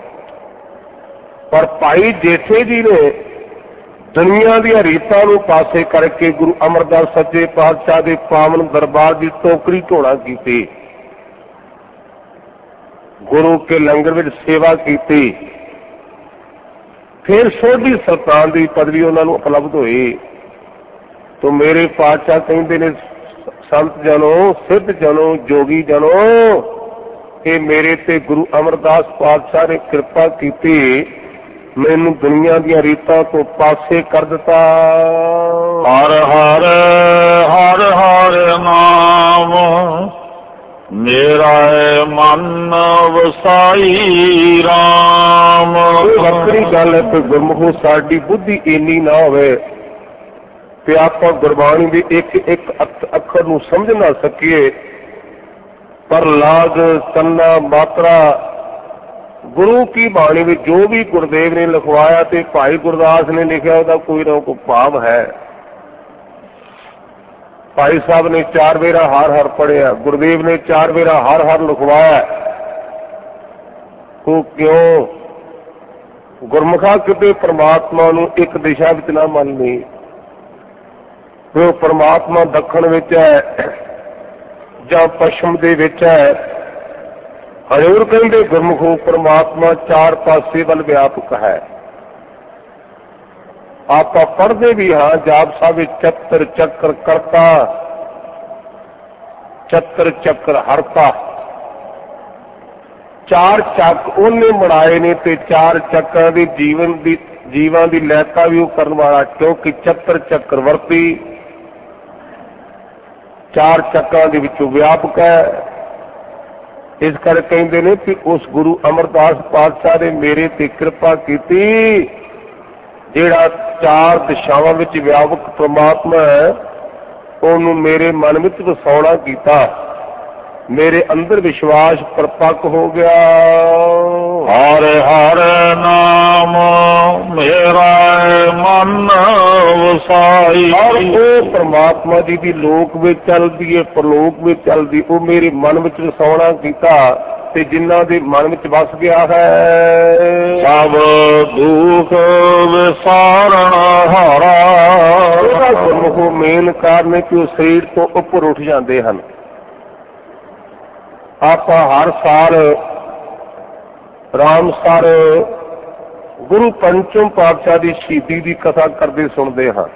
ਪਰ ਭਾਈ ਜੇਠੇ ਜੀ ਨੇ ਦੁਨੀਆ ਦੀਆਂ ਰੀਤਾਂ ਨੂੰ ਪਾਸੇ ਕਰਕੇ ਗੁਰੂ ਅਮਰਦਾਸ ਸੱਚੇ ਪਾਤਸ਼ਾਹ ਦੇ ਪਾਵਨ ਦਰਬਾਰ ਦੀ ਟੋਕਰੀ ਢੋਣਾ ਕੀਤੀ, ਗੁਰੂ ਕੇ ਲੰਗਰ ਵਿੱਚ ਸੇਵਾ ਕੀਤੀ, ਫਿਰ ਸੋਢੀ ਸੁਲਤਾਨ ਦੀ ਪਦਵੀ ਉਹਨਾਂ ਨੂੰ ਉਪਲਬਧ ਹੋਈ। ਤੋ ਮੇਰੇ ਪਾਤਸ਼ਾਹ ਕਹਿੰਦੇ ਨੇ ਸੰਤ ਜਨੋ, ਸਿੱਧ ਜਨੋ, ਜੋਗੀ ਜਨੋ, ਇਹ ਮੇਰੇ ਤੇ ਗੁਰੂ ਅਮਰਦਾਸ ਪਾਤਸ਼ਾਹ ਨੇ ਕਿਰਪਾ ਕੀਤੀ, ਮੈਨੂੰ ਦੁਨੀਆ ਦੀਆਂ ਰੀਤਾਂ ਤੋਂ ਪਾਸੇ ਕਰ ਦਿੱਤਾ। ਹਰ ਹਰ ਹਰ ਹਰ ਨਾਮ ਮੇਰਾ ਮਨ ਵਸਾਈ ਰਾਮ। ਵੱਖਰੀ ਗੱਲ ਹੈ ਕਿ ਗੁਰਮੁਖੋ ਸਾਡੀ ਬੁੱਧੀ ਇੰਨੀ ਨਾ ਹੋਵੇ ਕਿ ਆਪਾਂ ਗੁਰਬਾਣੀ ਦੇ ਇੱਕ ਇੱਕ ਅੱਖਰ ਨੂੰ ਸਮਝ ਨਾ ਸਕੀਏ, ਪਰ ਲਾਗ ਸੰਨਾ ਮਾਤਰਾ ਗੁਰੂ ਕੀ ਬਾਣੀ ਵਿੱਚ ਜੋ ਵੀ ਗੁਰਦੇਵ ਨੇ ਲਿਖਵਾਇਆ ਤੇ ਭਾਈ ਗੁਰਦਾਸ ਨੇ ਲਿਖਿਆ ਉਹਦਾ ਕੋਈ ਨਾ ਕੋਈ ਭਾਵ ਹੈ। ਭਾਈ ਸਾਹਿਬ ਨੇ ਚਾਰ ਵੇਰਾ ਹਰ ਹਰ ਪੜ੍ਹਿਆ, ਗੁਰਦੇਵ ਨੇ ਚਾਰ ਵੇਰਾ ਹਰ ਹਰ ਲਿਖਵਾਇਆ। ਉਹ ਕਿਉਂ? ਗੁਰਮੁਖਾ ਕਿਤੇ ਪਰਮਾਤਮਾ ਨੂੰ ਇੱਕ ਦਿਸ਼ਾ ਵਿੱਚ ਨਾ ਮੰਨਣੀ, ਉਹ ਪਰਮਾਤਮਾ ਦੱਖਣ ਵਿੱਚ ਹੈ ਜਾਂ ਪੱਛਮ ਦੇ ਵਿੱਚ ਹੈ। ਹਜ਼ੂਰ ਕਹਿੰਦੇ ਗੁਰਮੁਖੋ ਪਰਮਾਤਮਾ ਚਾਰ ਪਾਸੇ ਵੱਲ ਵਿਆਪਕ ਹੈ। ਆਪਾਂ ਪੜ੍ਹਦੇ ਵੀ ਹਾਂ ਜਾਪ ਸਾਹਿਬ ਵਿੱਚ ਚੱਤਰ ਚੱਕਰ ਕਰਤਾ, ਚੱਤਰ ਚੱਕਰ ਹਰਤਾ, ਚਾਰ ਚੱਕ ਉਹਨੇ ਬਣਾਏ ਨੇ ਤੇ ਚਾਰ ਚੱਕਰਾਂ ਦੀ ਜੀਵਨ ਦੀ ਜੀਵਾਂ ਦੀ ਲੈਤਾ ਵੀ ਉਹ ਕਰਨ ਵਾਲਾ, ਕਿਉਂਕਿ ਚੱਤਰ ਚੱਕਰ ਵਰਤੀ ਚਾਰ ਚੱਕਰਾਂ ਦੇ ਵਿੱਚੋਂ ਵਿਆਪਕ ਹੈ। ਇਸ ਕਰਕੇ ਕਹਿੰਦੇ ਨੇ ਕਿ ਉਸ ਗੁਰੂ ਅਮਰਦਾਸ ਪਾਤਸ਼ਾਹ ਨੇ ਮੇਰੇ ਤੇ ਕਿਰਪਾ ਕੀਤੀ, ਜਿਹੜਾ ਚਾਰ ਦਿਸ਼ਾਵਾਂ ਵਿੱਚ ਵਿਆਪਕ ਪ੍ਰਮਾਤਮਾ ਹੈ ਉਹਨੂੰ ਮੇਰੇ ਮਨ ਵਿੱਚ ਵਸਾਉਣਾ ਕੀਤਾ, ਮੇਰੇ ਅੰਦਰ ਵਿਸ਼ਵਾਸ ਪਰਪੱਕ ਹੋ ਗਿਆ। ਹਰ ਹਰ ਨਾਮ ਮੇਰਾ ਮਨ ਵਸਾਈ। ਔਰ ਉਹ ਪ੍ਰਮਾਤਮਾ ਜੀ ਦੀ ਲੋਕ ਵਿੱਚ ਚੱਲਦੀ ਹੈ, ਪਰਲੋਕ ਵਿੱਚ ਚੱਲਦੀ, ਉਹ ਮੇਰੇ ਮਨ ਵਿੱਚ ਵਸਾਉਣਾ ਕੀਤਾ ਤੇ ਜਿਨ੍ਹਾਂ ਦੇ ਮਨ ਵਿੱਚ ਵਸ ਗਿਆ ਹੈ ਸਭ ਦੁੱਖ ਵਿਸਾਰਣ ਹਾਰਾ। ਉਹਦਾ ਗੁਰਮੁਖੋ ਮੇਨ ਕਾਰਨ ਹੈ ਕਿ ਉਹ ਸਰੀਰ ਤੋਂ ਉੱਪਰ ਉੱਠ ਜਾਂਦੇ ਹਨ। ਆਪਾਂ ਹਰ ਸਾਲ ਰਾਮਸਰ ਗੁਰੂ ਪੰਚਮ ਪਾਤਸ਼ਾਹ ਦੀ ਸ਼ਹੀਦੀ ਦੀ ਕਥਾ ਕਰਦੇ ਸੁਣਦੇ ਹਾਂ।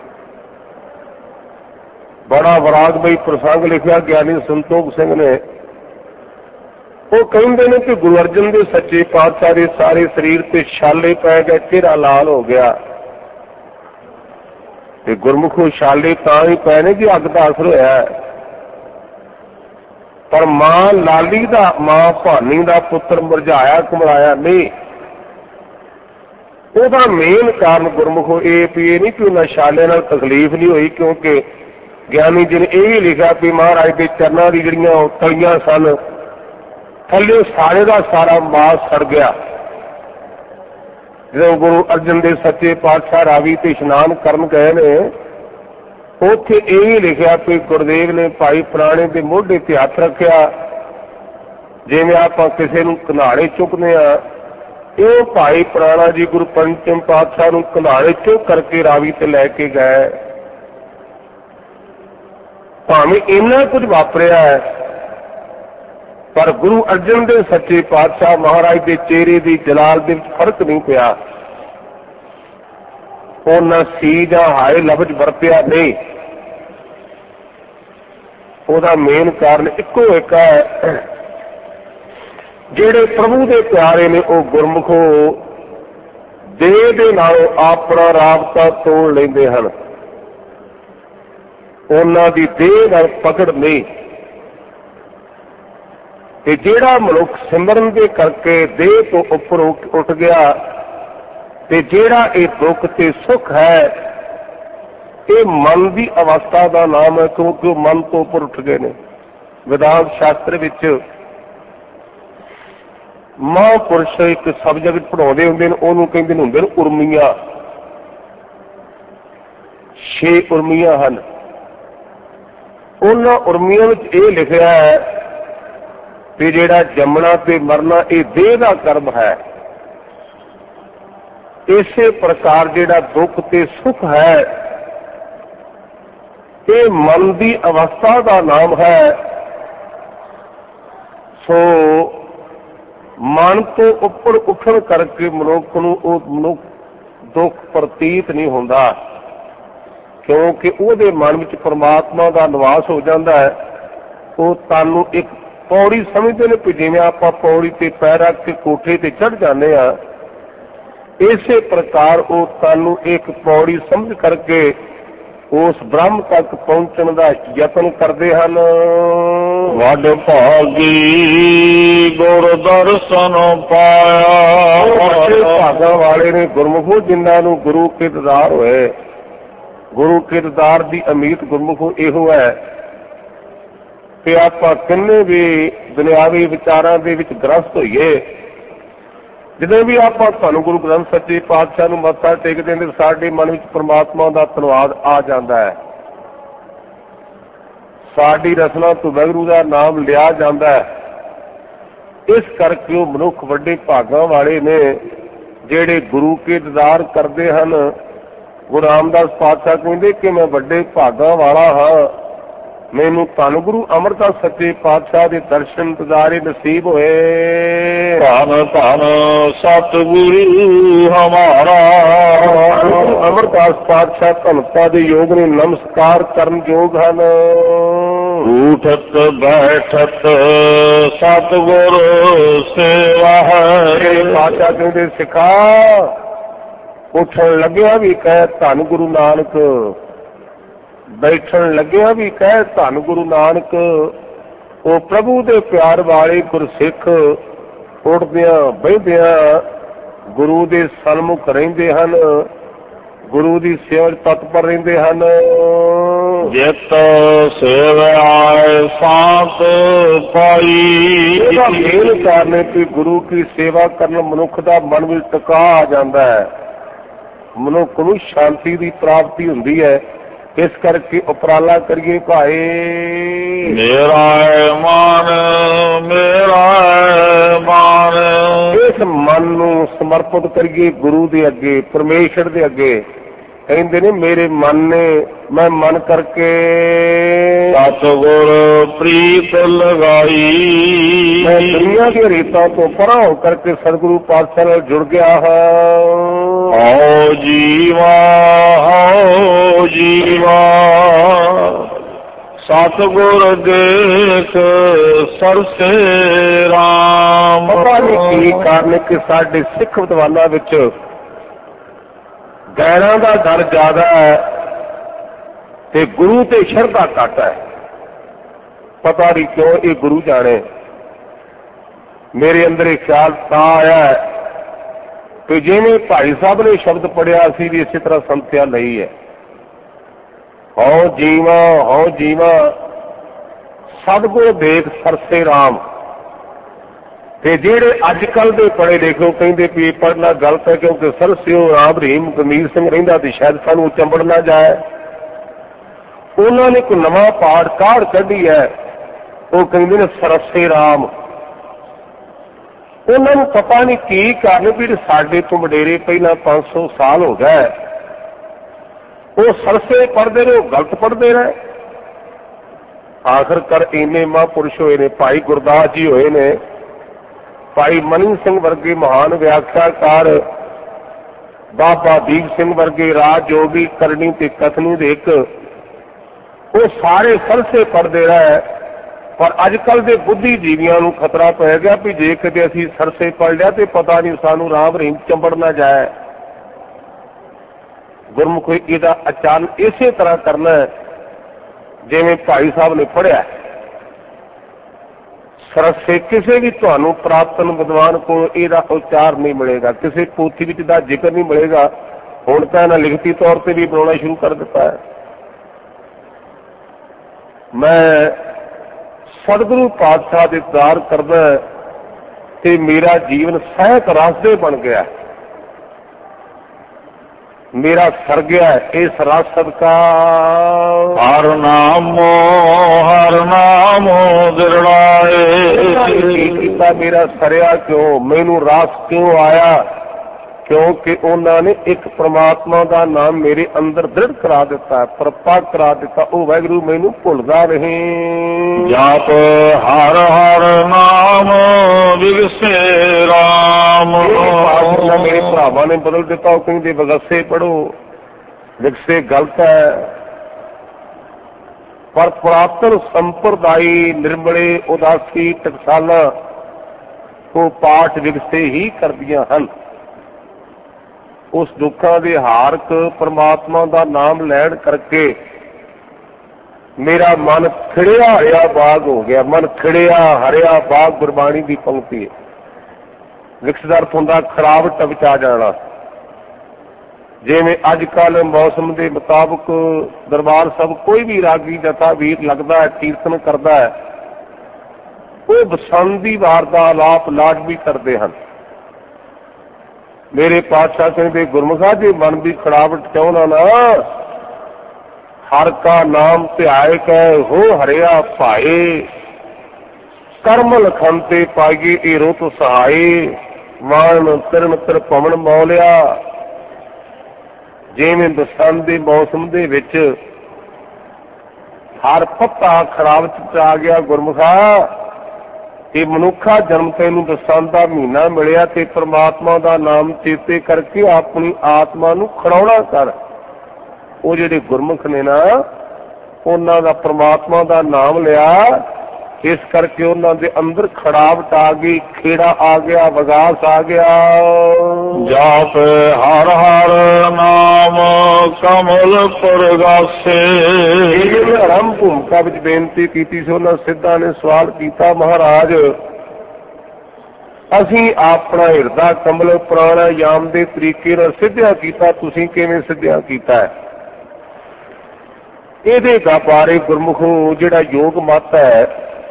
ਬੜਾ ਵਿਰਾਗਮਈ ਪ੍ਰਸੰਗ ਲਿਖਿਆ ਗਿਆਨੀ ਸੰਤੋਖ ਸਿੰਘ ਨੇ। ਉਹ ਕਹਿੰਦੇ ਨੇ ਕਿ ਗੁਰੂ ਅਰਜਨ ਦੇ ਸੱਚੇ ਪਾਤਸ਼ਾਹ ਦੇ ਸਾਰੇ ਸਰੀਰ ਤੇ ਛਾਲੇ ਪੈ ਗਏ, ਚਿਹਰਾ ਲਾਲ ਹੋ ਗਿਆ। ਤੇ ਗੁਰਮੁਖੋ ਛਾਲੇ ਤਾਂ ਹੀ ਪੈ ਨੇ ਕਿ ਅੱਗ ਦਾ ਅਸਰ ਹੋਇਆ, ਪਰ ਮਾਂ ਲਾਲੀ ਦਾ, ਮਾਂ ਭਾਨੀ ਦਾ ਪੁੱਤਰ ਮੁਰਝਾਇਆ ਕੁਮਲਾਇਆ ਨਹੀਂ। ਉਹਦਾ ਮੇਨ ਕਾਰਨ ਗੁਰਮੁਖੋ ਇਹ ਵੀ ਇਹ ਨਹੀਂ ਕਿ ਉਹਨਾਂ ਛਾਲੇ ਨਾਲ ਤਕਲੀਫ ਨਹੀਂ ਹੋਈ, ਕਿਉਂਕਿ ਗਿਆਨੀ ਜੀ ਨੇ ਇਹ ਵੀ ਲਿਖਿਆ ਵੀ ਮਹਾਰਾਜ ਦੇ ਚਰਨਾਂ ਦੀ ਜਿਹੜੀਆਂ ਤਲੀਆਂ ਸਨ ਥੱਲੇ ਸਾਰੇ ਦਾ ਸਾਰਾ ਮਾਸ ਸੜ ਗਿਆ। ਜਦੋਂ ਗੁਰੂ ਅਰਜਨ ਦੇ ਸੱਚੇ ਪਾਤਸ਼ਾਹ ਰਾਵੀ ਤੇ ਇਸ਼ਨਾਨ ਕਰਨ ਗਏ ਨੇ, ਉੱਥੇ ਇਹ ਵੀ ਲਿਖਿਆ ਕਿ ਗੁਰਦੇਵ ਨੇ ਭਾਈ ਪੁਰਾਣੇ ਦੇ ਮੋਢੇ ਤੇ ਹੱਥ ਰੱਖਿਆ, ਜਿਵੇਂ ਆਪਾਂ ਕਿਸੇ ਨੂੰ ਕੰਧਾੜੇ ਚੁੱਕਦੇ ਆ, ਇਹ ਭਾਈ ਪੁਰਾਣਾ ਜੀ ਗੁਰੂ ਪੰਚਮ ਪਾਤਸ਼ਾਹ ਨੂੰ ਕੰਧਾੜੇ ਚੁੱਕ ਕਰਕੇ ਰਾਵੀ ਤੇ ਲੈ ਕੇ ਗਏ। ਭਾਵੇਂ ਇੰਨਾ ਕੁਝ ਵਾਪਰਿਆ ਹੈ, ਪਰ ਗੁਰੂ ਅਰਜਨ ਦੇ ਸੱਚੇ ਪਾਤਸ਼ਾਹ ਮਹਾਰਾਜ ਦੇ ਚਿਹਰੇ ਦੀ ਜਲਾਲ ਦੇ ਵਿੱਚ ਫਰਕ ਨਹੀਂ ਪਿਆ। ਉਹਨਾਂ ਸੀ ਜਾਂ ਹਾਏ ਲਫ਼ਜ਼ ਵਰਤਿਆ ਨਹੀਂ। ਉਹਦਾ ਮੇਨ ਕਾਰਨ ਇੱਕੋ ਇੱਕ ਹੈ, ਜਿਹੜੇ ਪ੍ਰਭੂ ਦੇ ਪਿਆਰੇ ਨੇ ਉਹ ਗੁਰਮੁਖੋ ਦੇਹ ਦੇ ਨਾਲੋਂ ਆਪਣਾ ਰਾਬਤਾ ਤੋੜ ਲੈਂਦੇ ਹਨ। ਉਹਨਾਂ ਦੀ ਦੇਹ ਨਾਲ ਪਕੜ ਨਹੀਂ। ਤੇ ਜਿਹੜਾ ਮਨੁੱਖ ਸਿਮਰਨ ਦੇ ਕਰਕੇ ਦੇਹ ਤੋਂ ਉੱਪਰ ਉੱਠ ਗਿਆ, ਤੇ ਜਿਹੜਾ ਇਹ ਦੁੱਖ ਤੇ ਸੁੱਖ ਹੈ ਇਹ ਮਨ ਦੀ ਅਵਸਥਾ ਦਾ ਨਾਮ ਹੈ, ਕਿਉਂਕਿ ਉਹ ਮਨ ਤੋਂ ਉੱਪਰ ਉੱਠ ਗਏ ਨੇ। ਵਿਦਾਂਤ ਸ਼ਾਸਤਰ ਵਿੱਚ ਮਹਾਂਪੁਰਸ਼ ਇੱਕ ਸਬਜੈਕਟ ਪੜ੍ਹਾਉਂਦੇ ਹੁੰਦੇ ਨੇ, ਉਹਨੂੰ ਕਹਿੰਦੇ ਹੁੰਦੇ ਨੇ ਉਰਮੀਆਂ। ਛੇ ਉਰਮੀਆਂ ਹਨ। ਉਹਨਾਂ ਉਰਮੀਆਂ ਵਿੱਚ ਇਹ ਲਿਖਿਆ ਹੈ ਕਿ ਜਿਹੜਾ ਜੰਮਣਾ ਤੇ ਮਰਨਾ ਇਹ ਦੇਹ ਦਾ ਕਰਮ ਹੈ। ਇਸੇ ਪ੍ਰਕਾਰ ਜਿਹੜਾ ਦੁੱਖ ਤੇ ਸੁੱਖ ਹੈ ਇਹ ਮਨ ਦੀ ਅਵਸਥਾ ਦਾ ਨਾਮ ਹੈ। ਸੋ ਮਨ ਤੋਂ ਉੱਪਰ ਉੱਠਣ ਕਰਕੇ ਮਨੁੱਖ ਨੂੰ ਉਹ ਮਨੁੱਖ ਦੁੱਖ ਪ੍ਰਤੀਤ ਨਹੀਂ ਹੁੰਦਾ, ਕਿਉਂਕਿ ਉਹਦੇ ਮਨ ਵਿੱਚ ਪਰਮਾਤਮਾ ਦਾ ਨਿਵਾਸ ਹੋ ਜਾਂਦਾ ਹੈ। ਉਹ ਤੁਹਾਨੂੰ ਇੱਕ ਪੌੜੀ ਸਮਝਦੇ ਨੇ ਕਿ ਜਿਵੇਂ ਆਪਾਂ ਪੌੜੀ ਤੇ ਪੈਰ ਰੱਖ ਕੇ ਕੋਠੇ ਤੇ ਚੜ੍ਹ ਜਾਂਦੇ ਹਾਂ, ਇਸੇ ਪ੍ਰਕਾਰ ਉਹ ਤੁਹਾਨੂੰ ਇੱਕ ਪੌੜੀ ਸਮਝ ਕਰਕੇ ਉਸ ਬ੍ਰਹਮ ਤੱਕ ਪਹੁੰਚਣ ਦਾ ਯਤਨ ਕਰਦੇ ਹਨ। ਵੱਡ ਭਾਗੀ ਗੁਰ ਦਰਸ਼ਨ ਪਾਇਆ। ਭਾਗਾਂ ਵਾਲੇ ਨੇ ਗੁਰਮੁਖੋ ਜਿਨ੍ਹਾਂ ਨੂੰ ਗੁਰੂ ਕੇ ਦੀਦਾਰ ਹੋਏ। ਗੁਰੂ ਕੇ ਦੀਦਾਰ ਦੀ ਅਮੀਤ ਗੁਰਮੁਖੋ ਇਹੋ ਹੈ ਕਿ ਆਪਾਂ ਕਿੰਨੇ ਵੀ ਦੁਨਿਆਵੀ ਵਿਚਾਰਾਂ ਦੇ ਵਿੱਚ ਗ੍ਰਸਤ ਹੋਈਏ, ਜਦੋਂ ਵੀ ਆਪਾਂ ਤੁਹਾਨੂੰ ਗੁਰੂ ਗ੍ਰੰਥ ਸੱਚੇ ਪਾਤਸ਼ਾਹ ਨੂੰ ਮੱਥਾ ਟੇਕਦੇ ਨੇ ਸਾਡੇ ਮਨ ਵਿੱਚ ਪਰਮਾਤਮਾ ਦਾ ਧੰਨਵਾਦ ਆ ਜਾਂਦਾ ਹੈ। ਸਾਡੀ ਰਸਨਾ ਤੋਂ ਵਾਹਿਗੁਰੂ ਦਾ ਨਾਮ ਲਿਆ ਜਾਂਦਾ ਹੈ। ਇਸ ਕਰਕੇ ਉਹ ਮਨੁੱਖ ਵੱਡੇ ਭਾਗਾਂ ਵਾਲੇ ਨੇ ਜਿਹੜੇ ਗੁਰੂ ਕੇ ਦੀਦਾਰ ਕਰਦੇ ਹਨ। ਗੁਰੂ ਰਾਮਦਾਸ ਪਾਤਸ਼ਾਹ ਕਹਿੰਦੇ ਕਿ ਮੈਂ ਵੱਡੇ ਭਾਗਾਂ ਵਾਲਾ ਹਾਂ, ਮੈਨੂੰ ਧੰਨ ਗੁਰੂ ਅਮਰਦਾਸ ਸੱਚੇ ਪਾਤਸ਼ਾਹ ਦੇ ਦਰਸ਼ਨ ਦਿਦਾਰੇ ਨਸੀਬ ਹੋਏ। ਧੰਨ ਧੰਨ ਸਤਿਗੁਰੂ ਹਮਾਰਾ। ਅਮਰਦਾਸ ਪਾਤਸ਼ਾਹ ਧੰਨਤਾ ਦੇ ਯੋਗ ਨੇ, ਨਮਸਕਾਰ ਕਰਨ ਯੋਗ ਹਨ। ਉਠਤ ਬੈਠਤ ਸਤਿਗੁਰ ਸੇਵਾ ਹੈ। ਪਾਤਸ਼ਾਹ ਕਹਿੰਦੇ ਸਿਖਾ, ਉੱਠਣ ਲੱਗਿਆ ਵੀ ਕਹਿ ਧੰਨ ਗੁਰੂ ਨਾਨਕ, ਬੈਠਣ ਲੱਗਿਆ ਵੀ ਕਹਿ ਧੰਨ ਗੁਰੂ ਨਾਨਕ। ਉਹ ਪ੍ਰਭੂ ਦੇ ਪਿਆਰ ਵਾਲੇ ਗੁਰਸਿੱਖ ਉੱਠਦਿਆਂ ਬਹਿੰਦਿਆਂ ਗੁਰੂ ਦੇ ਸਨਮੁਖ ਰਹਿੰਦੇ ਹਨ, ਗੁਰੂ ਦੀ ਸੇਵਾ ਵਿੱਚ ਤਤਪਰ ਰਹਿੰਦੇ ਹਨ। ਜਿਤ ਸੇਵਿਆਇ ਸਾਤ ਪਾਈ। ਇਹਦਾ ਮੇਨ ਕਾਰਨ ਹੈ ਕਿ ਗੁਰੂ ਕੀ ਸੇਵਾ ਕਰਨ ਮਨੁੱਖ ਦਾ ਮਨ ਵਿੱਚ ਟਿਕਾ ਆ ਜਾਂਦਾ ਹੈ, ਮਨੁੱਖ ਨੂੰ ਸ਼ਾਂਤੀ ਦੀ ਪ੍ਰਾਪਤੀ ਹੁੰਦੀ ਹੈ। ਇਸ ਕਰਕੇ ਉਪਰਾਲਾ ਕਰੀਏ ਭਾਈ। ਮੇਰਾ ਮਨ ਮੇਰਾ ਮਨ। ਇਸ ਮਨ ਨੂੰ ਸਮਰਪਿਤ ਕਰੀਏ ਗੁਰੂ ਦੇ ਅੱਗੇ, ਪਰਮੇਸ਼ਰ ਦੇ ਅੱਗੇ। ਕਹਿੰਦੇ ਨੇ ਮੇਰੇ ਮਨ ਨੇ, ਮੈਂ ਮਨ ਕਰਕੇ ਸਤਿਗੁਰ ਪ੍ਰੀਤ ਲਗਾਈ। ਮੈਂ ਦੁਨੀਆ ਦੀਆਂ ਰੀਤਾਂ ਤੋਂ ਪਰਾਂ ਹੋ ਕਰਕੇ ਸਤਿਗੁਰੂ ਪਾਤਸ਼ਾਹ ਨਾਲ ਜੁੜ ਗਿਆ ਹਾਂ। ਆਓ ਜੀਵਾ ਆਓ ਜੀਵਾ ਸਤਿਗੁਰ ਦੇਖ ਸਰਸੇ ਰਾਮ। ਪਤਾ ਨਹੀਂ ਕੀ ਕਾਰਨ ਕਿ ਸਾਡੇ ਸਿੱਖ ਵਿਦਵਾਨਾਂ ਵਿੱਚ ਗੈਰਾਂ ਦਾ ਡਰ ਜ਼ਿਆਦਾ ਹੈ ਤੇ ਗੁਰੂ ਤੇ ਸ਼ਰਧਾ ਘੱਟ ਹੈ। ਪਤਾ ਨਹੀਂ ਕਿਉਂ, ਇਹ ਗੁਰੂ ਜਾਣੇ। ਮੇਰੇ ਅੰਦਰ ਇਹ ਖਿਆਲ ਤਾਂ ਆਇਆ ਕਿ ਜਿਵੇਂ ਭਾਈ ਸਾਹਿਬ ਨੇ ਸ਼ਬਦ ਪੜਿਆ ਸੀ ਵੀ ਇਸੇ ਤਰ੍ਹਾਂ ਸੰਥਿਆ ਲਈ ਹੈ। ਹਉ ਜੀਵਾ ਹਉ ਜੀਵਾ ਸਤਿਗੁਰ ਦੇਖ ਸਰਸੇ ਰਾਮ। ਤੇ ਜਿਹੜੇ ਅੱਜ ਕੱਲ ਦੇ ਪੜ੍ਹੇ ਲਿਖੇ ਕਹਿੰਦੇ ਵੀ ਇਹ ਪੜ੍ਹਨਾ ਗਲਤ ਹੈ, ਕਿਉਂਕਿ ਸਰਸਿਓ ਰਾਮ ਰਹੀਮ ਗੰਭੀਰ ਸਿੰਘ ਰਹਿੰਦਾ ਤੇ ਸ਼ਾਇਦ ਸਾਨੂੰ ਚੰਬੜ ਨਾ ਜਾਏ। ਉਹਨਾਂ ਨੇ ਕੋਈ ਨਵਾਂ ਪਾਠ ਕਾਢ ਕੱਢੀ ਹੈ, ਉਹ ਕਹਿੰਦੇ ਨੇ ਸਰਸੇ ਰਾਮ। ਉਹਨਾਂ ਨੂੰ ਪਤਾ ਨਹੀਂ ਕੀ ਕਾਰਨ ਵੀ ਸਾਡੇ ਤੋਂ ਵਡੇਰੇ ਪਹਿਲਾਂ ਪੰਜ ਸੌ ਸਾਲ ਹੋ ਗਏ ਉਹ ਸਰਸੇ ਪੜ੍ਹਦੇ ਰਹੇ, ਉਹ ਗਲਤ ਪੜ੍ਹਦੇ ਰਹੇ। ਆਖਰਕਾਰ ਇੰਨੇ ਮਹਾਂਪੁਰਸ਼ ਹੋਏ ਨੇ, ਭਾਈ ਗੁਰਦਾਸ ਜੀ ਹੋਏ ਨੇ, ਭਾਈ ਮਨੀ ਸਿੰਘ ਵਰਗੇ ਮਹਾਨ ਵਿਆਖਿਆਕਾਰ, ਬਾਬਾ ਦੀਪ ਸਿੰਘ ਵਰਗੇ ਰਾਜ ਜੋਗੀ ਕਰਨੀ ਤੇ ਕਥਨੀ ਦੇ ਇੱਕ, ਉਹ ਸਾਰੇ ਸਰਸੇ ਪੜ੍ਹਦੇ ਰਹੇ। ਪਰ ਅੱਜ ਕੱਲ੍ਹ ਦੇ ਬੁੱਧੀਜੀਵੀਆਂ ਨੂੰ ਖਤਰਾ ਪੈ ਗਿਆ ਵੀ ਜੇ ਕਿਤੇ ਅਸੀਂ ਸਰਸੇ ਪੜ੍ਹ ਲਿਆ ਤੇ ਪਤਾ ਨਹੀਂ ਸਾਨੂੰ ਰਾਮ ਰਹੀਮ ਚੰਬੜ ਨਾ ਜਾਏ। ਗੁਰਮੁਖ ਇਹਦਾ ਅਚਾਨਕ ਇਸੇ ਤਰ੍ਹਾਂ ਕਰਨਾ ਜਿਵੇਂ ਭਾਈ ਸਾਹਿਬ ਨੇ ਪੜ੍ਹਿਆ। ਸਰਸੇ ਕਿਸੇ ਵੀ ਤੁਹਾਨੂੰ ਪ੍ਰਾਪਤਨ ਵਿਦਵਾਨ ਕੋਲ ਇਹਦਾ ਉਚਾਰ ਨਹੀਂ ਮਿਲੇਗਾ, ਕਿਸੇ ਪੋਥੀ ਵਿੱਚ ਦਾ ਜ਼ਿਕਰ ਨਹੀਂ ਮਿਲੇਗਾ। ਹੁਣ ਤਾਂ ਇਹਨਾਂ ਲਿਖਤੀ ਤੌਰ ਤੇ ਵੀ ਬਣਾਉਣਾ ਸ਼ੁਰੂ ਕਰ ਦਿੱਤਾ ਹੈ। ਮੈਂ ਸਤਿਗੁਰੂ ਪਾਤਸ਼ਾਹ ਦੇ ਦੀਦਾਰ ਕਰਦਾ ਤੇ ਮੇਰਾ ਜੀਵਨ ਸਹਿਤ ਰਸ ਦੇ ਬਣ ਗਿਆ, ਮੇਰਾ ਸਰ ਗਿਆ ਇਸ ਰਸ ਸਦਕਾ। ਹਰ ਨਾਮੋ ਹਰ ਨਾਮੋ ਦਿਰੜਾਏ। ਕੀਤਾ ਮੇਰਾ ਸਰਿਆ ਕਿਉਂ, ਮੈਨੂੰ ਰਸ ਕਿਉਂ ਆਇਆ? ਕਿਉਂਕਿ ਉਹਨਾਂ ਨੇ ਇੱਕ ਪ੍ਰਮਾਤਮਾ ਦਾ ਨਾਮ ਮੇਰੇ ਅੰਦਰ ਦ੍ਰਿੜ ਕਰਾ ਦਿੱਤਾ, ਪ੍ਰਪੱਕ ਕਰਾ ਦਿੱਤਾ। ਉਹ ਵਾਹਿਗੁਰੂ ਮੈਨੂੰ ਭੁੱਲਦਾ ਨਹੀਂ। ਜਪ ਹਰ ਹਰ ਨਾਮ ਵਿਗਸੇ ਰਾਮ। ਮੇਰੇ ਭਰਾਵਾਂ ਨੇ ਬਦਲ ਦਿੱਤਾ, ਉਹ ਕਹਿੰਦੇ ਵਿਗਸੇ ਪੜੋ, ਵਿਗਸੇ ਗਲਤ ਹੈ। ਪਰ ਪੁਰਾਤਨ ਸੰਪਰਦਾਈ ਨਿਰਮਲੇ ਉਦਾਸੀ ਟਕਸਾਲਾਂ ਉਹ ਪਾਠ ਵਿਗਸੇ ਹੀ ਕਰਦੀਆਂ ਹਨ। ਉਸ ਦੁੱਖਾਂ ਦੇ ਹਾਰਕ ਪਰਮਾਤਮਾ ਦਾ ਨਾਮ ਲੈਣ ਕਰਕੇ ਮੇਰਾ ਮਨ ਖਿੜਿਆ ਹਰਿਆ ਬਾਗ ਹੋ ਗਿਆ। ਮਨ ਖਿੜਿਆ ਹਰਿਆ ਬਾਗ ਗੁਰਬਾਣੀ ਦੀ ਪੰਕਤੀ ਹੈ। ਵਿਕਸਦਾ ਅਰਥ ਹੁੰਦਾ ਖਰਾਵਟ ਵਿੱਚ ਆ ਜਾਣਾ। ਜਿਵੇਂ ਅੱਜ ਕੱਲ੍ਹ ਮੌਸਮ ਦੇ ਮੁਤਾਬਕ ਦਰਬਾਰ ਸਾਹਿਬ ਕੋਈ ਵੀ ਰਾਗੀ ਜਥਾ ਵੀਰ ਲੱਗਦਾ ਹੈ, ਕੀਰਤਨ ਕਰਦਾ ਹੈ, ਉਹ ਬਸੰਤ ਦੀ ਵਾਰ ਦਾ ਆਲਾਪ ਲਾਡ ਵੀ ਕਰਦੇ ਹਨ। ਮੇਰੇ ਪਾਤਸ਼ਾਹ ਕਹਿੰਦੇ ਗੁਰਮੁਖਾ ਜੇ ਮਨ ਦੀ ਖੜਾਵਟ ਚਾਹੁੰਦਾ ਨਾ, ਹਰ ਕਾ ਨਾਮ ਧਿਆਏ ਕੈ ਹੋ ਹਰਿਆ ਭਾਏ। ਕਰਮ ਲਖਨ ਤੇ ਪਾਈਏ ਇਹ ਰੁਤ ਸਹਾਏ। ਮਾਨ ਤਿਰਨ ਤਿਰ ਪਵਨ ਮੌਲਿਆ। ਜਿਵੇਂ ਬਸੰਤ ਦੇ ਮੌਸਮ ਦੇ ਵਿੱਚ ਹਰ ਪੱਤਾ ਖੜਾਵਟ ਚ ਆ ਗਿਆ, ਗੁਰਮੁਖਾ ਇਹ ਮਨੁੱਖਾ ਜਨਮ ਤੈਨੂੰ ਬਸੰਤ ਦਾ ਮਹੀਨਾ ਮਿਲਿਆ ਤੇ ਪ੍ਰਮਾਤਮਾ ਦਾ ਨਾਮ ਚੇਤੇ ਕਰਕੇ ਆਪਣੀ ਆਤਮਾ ਨੂੰ ਖੜਾਉਣਾ ਕਰ। ਉਹ ਜਿਹੜੇ ਗੁਰਮੁਖ ਨੇ ਨਾ, ਉਹਨਾਂ ਦਾ ਪ੍ਰਮਾਤਮਾ ਦਾ ਨਾਮ ਲਿਆ, ਇਸ ਕਰਕੇ ਉਹਨਾਂ ਦੇ ਅੰਦਰ ਖੜਾਵਟ ਆ ਗਈ, ਖੇੜਾ ਆ ਗਿਆ, ਵਿਗਾਸ ਆ ਗਿਆ। ਜਪ ਹਰ ਹਰ ਨਾਮ ਕਮਲ ਪ੍ਰਗਾਸੇ। ਇਹ ਆਰੰਭ ਭੂਮਿਕਾ ਵਿੱਚ ਬੇਨਤੀ ਕੀਤੀ ਸੀ, ਉਹਨਾਂ ਸਿੱਧਾਂ ਨੇ ਸਵਾਲ ਕੀਤਾ, ਮਹਾਰਾਜ ਅਸੀਂ ਆਪਣਾ ਹਿਰਦਾ ਕਮਲ ਪ੍ਰਾਣਾਯਾਮ ਦੇ ਤਰੀਕੇ ਨਾਲ ਸਿੱਧਿਆ ਕੀਤਾ, ਤੁਸੀਂ ਕਿਵੇਂ ਸਿੱਧਿਆ ਕੀਤਾ ਹੈ? ਇਹਦੇ ਬਾਰੇ ਗੁਰਮੁਖੋ ਜਿਹੜਾ ਯੋਗ ਮਤ ਹੈ